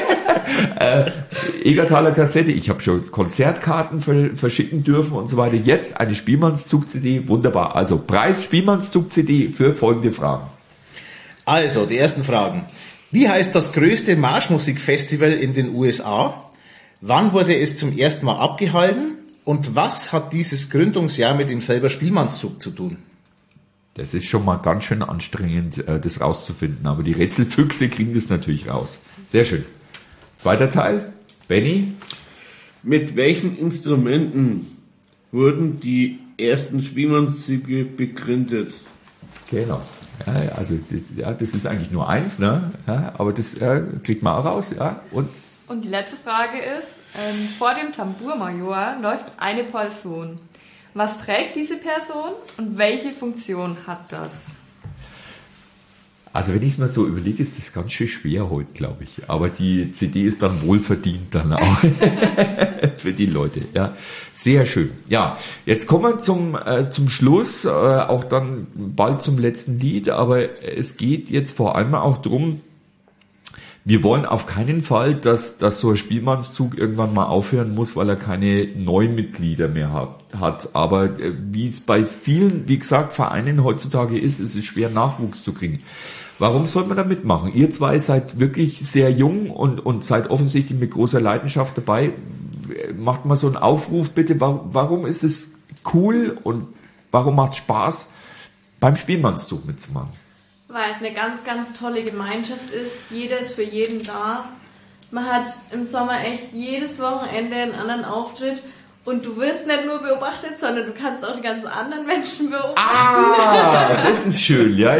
Speaker 1: Egertaler Kassette, ich habe schon Konzertkarten verschicken dürfen und so weiter. Jetzt eine Spielmannszug-CD, wunderbar. Also Preis Spielmannszug-CD für folgende Fragen.
Speaker 2: Also, die ersten Fragen. Wie heißt das größte Marschmusikfestival in den USA? Wann wurde es zum ersten Mal abgehalten? Und was hat dieses Gründungsjahr mit dem selber Spielmannszug zu tun?
Speaker 1: Das ist schon mal ganz schön anstrengend, das rauszufinden. Aber die Rätselfüchse kriegen das natürlich raus. Sehr schön. Zweiter Teil. Benny?
Speaker 3: Mit welchen Instrumenten wurden die ersten Spielmannszüge begründet?
Speaker 1: Genau. Ja, also das ist eigentlich nur eins, ne? Ja, aber das kriegt man auch raus. Ja.
Speaker 4: Und die letzte Frage ist, vor dem Tambourmajor läuft eine Person. Was trägt diese Person und welche Funktion hat das?
Speaker 1: Also wenn ich es mir so überlege, ist das ganz schön schwer heute, glaube ich. Aber die CD ist dann wohlverdient dann auch für die Leute. Ja, sehr schön. Ja, jetzt kommen wir zum Schluss, auch dann bald zum letzten Lied. Aber es geht jetzt vor allem auch drum. Wir wollen auf keinen Fall, dass so ein Spielmannszug irgendwann mal aufhören muss, weil er keine neuen Mitglieder mehr hat. Aber wie es bei vielen, wie gesagt, Vereinen heutzutage ist es schwer, Nachwuchs zu kriegen. Warum soll man da mitmachen? Ihr zwei seid wirklich sehr jung und seid offensichtlich mit großer Leidenschaft dabei. Macht mal so einen Aufruf bitte. Warum ist es cool und warum macht es Spaß, beim Spielmannszug mitzumachen?
Speaker 5: Weil es eine ganz, ganz tolle Gemeinschaft ist. Jeder ist für jeden da. Man hat im Sommer echt jedes Wochenende einen anderen Auftritt. Und du wirst nicht nur beobachtet, sondern du kannst auch die ganzen anderen Menschen beobachten.
Speaker 1: Ah, das ist schön. Ja.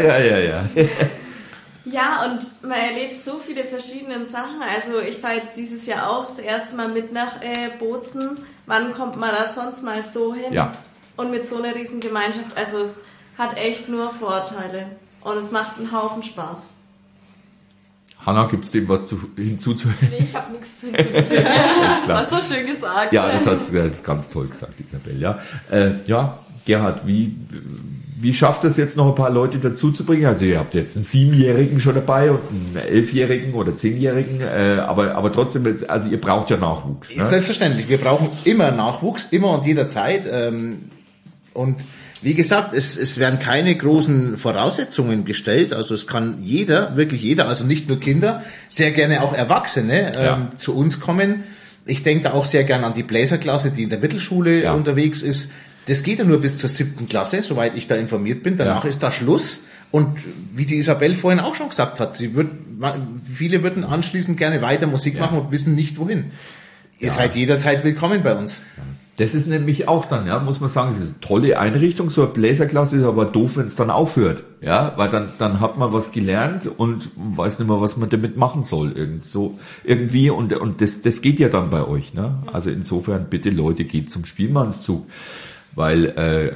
Speaker 5: Ja, und man erlebt so viele verschiedene Sachen. Also ich fahre jetzt dieses Jahr auch das erste Mal mit nach Bozen. Wann kommt man da sonst mal so hin?
Speaker 1: Ja.
Speaker 5: Und mit so einer riesen Gemeinschaft. Also es hat echt nur Vorteile. Und es macht einen Haufen Spaß.
Speaker 1: Hanna, gibt's dem was hinzuzufügen?
Speaker 4: Nee, ich habe nichts hinzuzufügen. Das war so schön gesagt.
Speaker 1: Ja, das ist ganz toll gesagt, Isabel. Ja, Gerhard, wie schafft es jetzt noch ein paar Leute dazu zu bringen? Also ihr habt jetzt einen 7-Jährigen schon dabei und einen 11-Jährigen oder 10-Jährigen, aber trotzdem, also ihr braucht ja Nachwuchs. Ne?
Speaker 2: Selbstverständlich, wir brauchen immer Nachwuchs, immer und jederzeit. Und wie gesagt, es werden keine großen Voraussetzungen gestellt. Also es kann jeder, wirklich jeder, also nicht nur Kinder, sehr gerne auch Erwachsene zu uns kommen. Ich denke da auch sehr gerne an die Bläserklasse, die in der Mittelschule unterwegs ist. Das geht ja nur bis zur 7. Klasse, soweit ich da informiert bin. Danach ist da Schluss. Und wie die Isabel vorhin auch schon gesagt hat, viele würden anschließend gerne weiter Musik machen und wissen nicht wohin. Ihr seid jederzeit willkommen bei uns.
Speaker 1: Das ist nämlich auch dann, muss man sagen, es ist eine tolle Einrichtung, so eine Bläserklasse ist aber doof, wenn es dann aufhört, weil dann hat man was gelernt und weiß nicht mehr, was man damit machen soll, irgendwie und das geht ja dann bei euch, ne? Also insofern bitte Leute, geht zum Spielmannszug, weil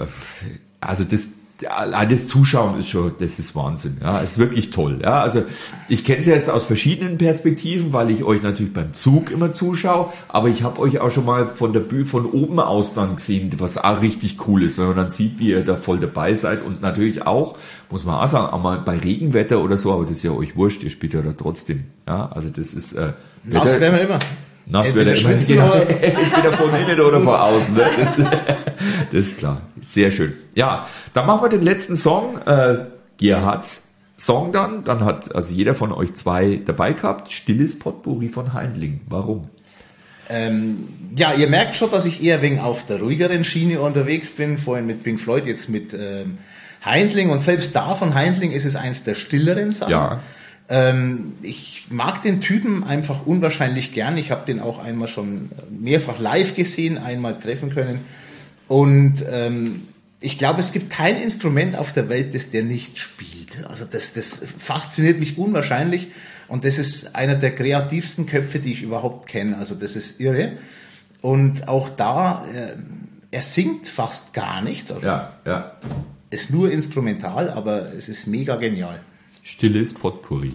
Speaker 1: das Zuschauen ist schon, das ist Wahnsinn, ist wirklich toll, Also ich kenne es ja jetzt aus verschiedenen Perspektiven, weil ich euch natürlich beim Zug immer zuschaue, aber ich habe euch auch schon mal von oben aus dann gesehen, was auch richtig cool ist, wenn man dann sieht, wie ihr da voll dabei seid und natürlich auch, muss man auch sagen, einmal bei Regenwetter oder so, aber das ist ja euch wurscht, ihr spielt ja da trotzdem, also das ist
Speaker 2: nass werden wir immer.
Speaker 1: Nass wird er immer, entweder von innen oder von außen. Ne? Das ist klar. Sehr schön. Ja, dann machen wir den letzten Song. Gerhards Song dann. Dann hat also jeder von euch 2 dabei gehabt. Stilles Potpourri von Heindling. Warum?
Speaker 2: Ihr merkt schon, dass ich eher wegen auf der ruhigeren Schiene unterwegs bin. Vorhin mit Pink Floyd, jetzt mit Heindling. Und selbst da von Heindling ist es eins der stilleren Sachen. Ja. Ich mag den Typen einfach unwahrscheinlich gern. Ich habe den auch einmal schon mehrfach live gesehen, einmal treffen können. Und ich glaube, es gibt kein Instrument auf der Welt, das der nicht spielt. Also das fasziniert mich unwahrscheinlich. Und das ist einer der kreativsten Köpfe, die ich überhaupt kenne. Also das ist irre. Und auch da, er singt fast gar nichts. Also ist nur instrumental, aber es ist mega genial.
Speaker 1: Stilles Potpourri.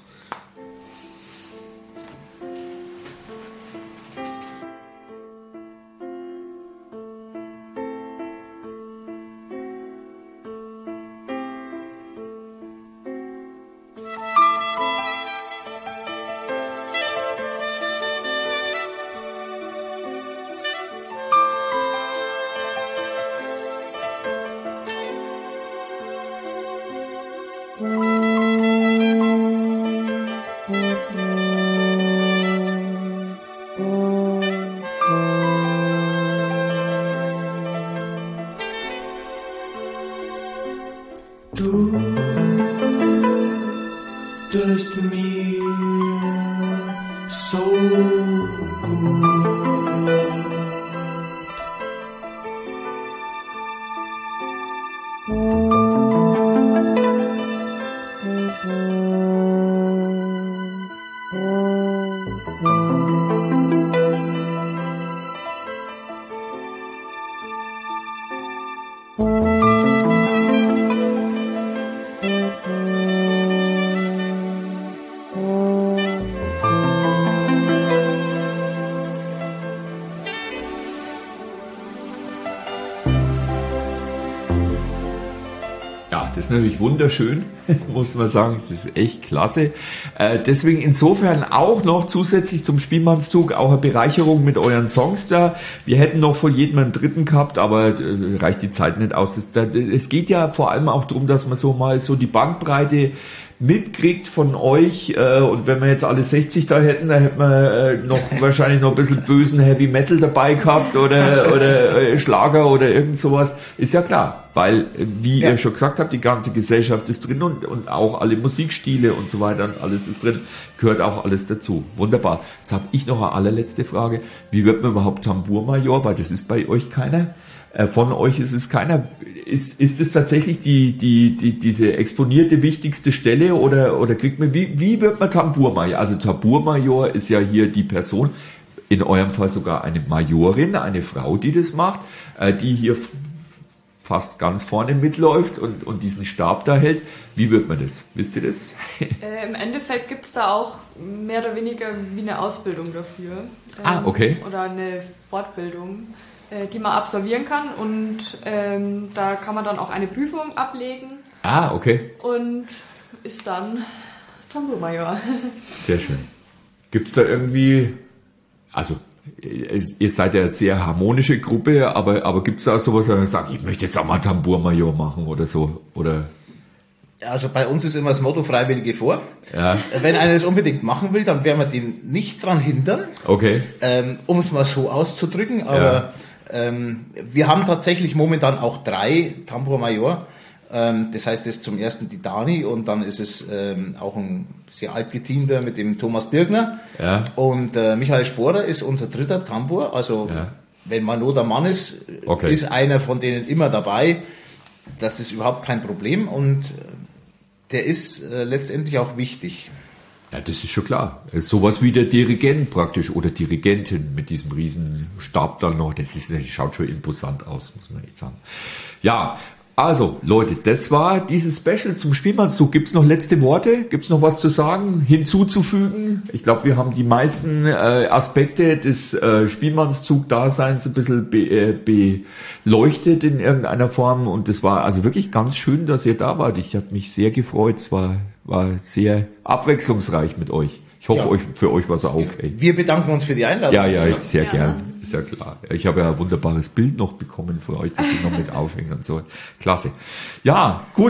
Speaker 1: Das ist natürlich wunderschön, muss man sagen, das ist echt klasse. Deswegen insofern auch noch zusätzlich zum Spielmannszug auch eine Bereicherung mit euren Songs da. Wir hätten noch von jedem einen dritten gehabt, aber reicht die Zeit nicht aus. Es geht ja vor allem auch darum, dass man so mal so die Bandbreite mitkriegt von euch, und wenn wir jetzt alle 60 da hätten, dann hätten wir noch wahrscheinlich noch ein bisschen bösen Heavy Metal dabei gehabt oder Schlager oder irgend sowas. Ist ja klar, weil, wie ihr schon gesagt habt, die ganze Gesellschaft ist drin und auch alle Musikstile und so weiter und alles ist drin, gehört auch alles dazu. Wunderbar. Jetzt habe ich noch eine allerletzte Frage. Wie wird man überhaupt Tambourmajor? Weil das ist bei euch keiner. Von euch ist es keiner. Ist es tatsächlich diese exponierte wichtigste Stelle oder kriegt man, wie wird man Tambourmajor? Also Tambourmajor ist ja hier die Person, in eurem Fall sogar eine Majorin, eine Frau, die das macht, die hier fast ganz vorne mitläuft und diesen Stab da hält. Wie wird man das? Wisst ihr das?
Speaker 4: Im Endeffekt gibt's da auch mehr oder weniger wie eine Ausbildung dafür.
Speaker 1: Okay.
Speaker 4: Oder eine Fortbildung, die man absolvieren kann, und da kann man dann auch eine Prüfung ablegen.
Speaker 1: Okay.
Speaker 4: Und ist dann Tambourmajor.
Speaker 1: Sehr schön. Gibt's da irgendwie, also ihr seid ja eine sehr harmonische Gruppe, aber gibt's da sowas, wo man sagt, ich möchte jetzt auch mal Tambour-Major machen oder so, oder?
Speaker 2: Also bei uns ist immer das Motto Freiwillige vor.
Speaker 1: Ja.
Speaker 2: Wenn einer das unbedingt machen will, dann werden wir den nicht dran hindern.
Speaker 1: Okay.
Speaker 2: Um es mal so auszudrücken, aber wir haben tatsächlich momentan auch 3 Tambour-Major. Das heißt, es ist zum ersten die Dani und dann ist es auch ein sehr altgedienter mit dem Thomas Birgner.
Speaker 1: Ja.
Speaker 2: Und Michael Sporer ist unser 3. Tambour. Also wenn man nur der Mann ist, ist einer von denen immer dabei. Das ist überhaupt kein Problem und der ist letztendlich auch wichtig.
Speaker 1: Ja, das ist schon klar. Das ist sowas wie der Dirigent praktisch oder Dirigentin mit diesem riesen Stab dann noch. Das schaut schon imposant aus, muss man echt sagen. Ja, also Leute, das war dieses Special zum Spielmannszug. Gibt's noch letzte Worte? Gibt's noch was zu sagen, hinzuzufügen? Ich glaube, wir haben die meisten Aspekte des Spielmannszug-Daseins ein bisschen beleuchtet in irgendeiner Form. Und es war also wirklich ganz schön, dass ihr da wart. Ich habe mich sehr gefreut. Es war sehr abwechslungsreich mit euch. Ich hoffe, für euch war es auch okay.
Speaker 2: Wir bedanken uns für die Einladung.
Speaker 1: Ja, sehr gern. Ist ja klar. Ich habe ja ein wunderbares Bild noch bekommen von euch, das ich noch mit aufhänge und so. Klasse. Ja, gut.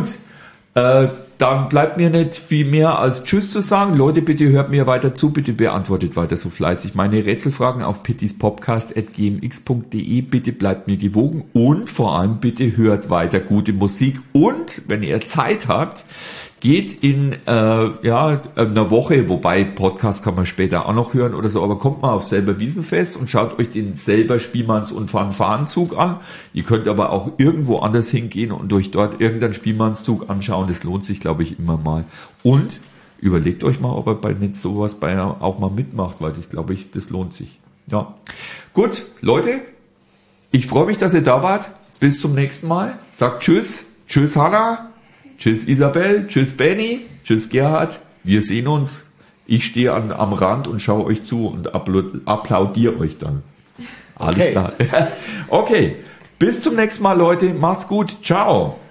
Speaker 1: Dann bleibt mir nicht viel mehr als Tschüss zu sagen. Leute, bitte hört mir weiter zu, bitte beantwortet weiter so fleißig meine Rätselfragen auf pittispodcast@gmx.de. Bitte bleibt mir gewogen und vor allem bitte hört weiter gute Musik. Und wenn ihr Zeit habt, geht in einer Woche, wobei Podcast kann man später auch noch hören oder so, aber kommt mal auf Selber Wiesenfest und schaut euch den Selber Spielmanns- und Fanfarenzug an. Ihr könnt aber auch irgendwo anders hingehen und euch dort irgendeinen Spielmannszug anschauen. Das lohnt sich, glaube ich, immer mal. Und überlegt euch mal, ob ihr bei nicht sowas auch mal mitmacht, weil das, glaube ich, das lohnt sich. Ja, gut, Leute, ich freue mich, dass ihr da wart. Bis zum nächsten Mal. Sagt Tschüss. Tschüss, Hanna. Tschüss Isabel, tschüss Benny, tschüss Gerhard, wir sehen uns. Ich stehe am Rand und schaue euch zu und applaudiere euch dann. Alles klar. Okay, bis zum nächsten Mal, Leute. Macht's gut. Ciao.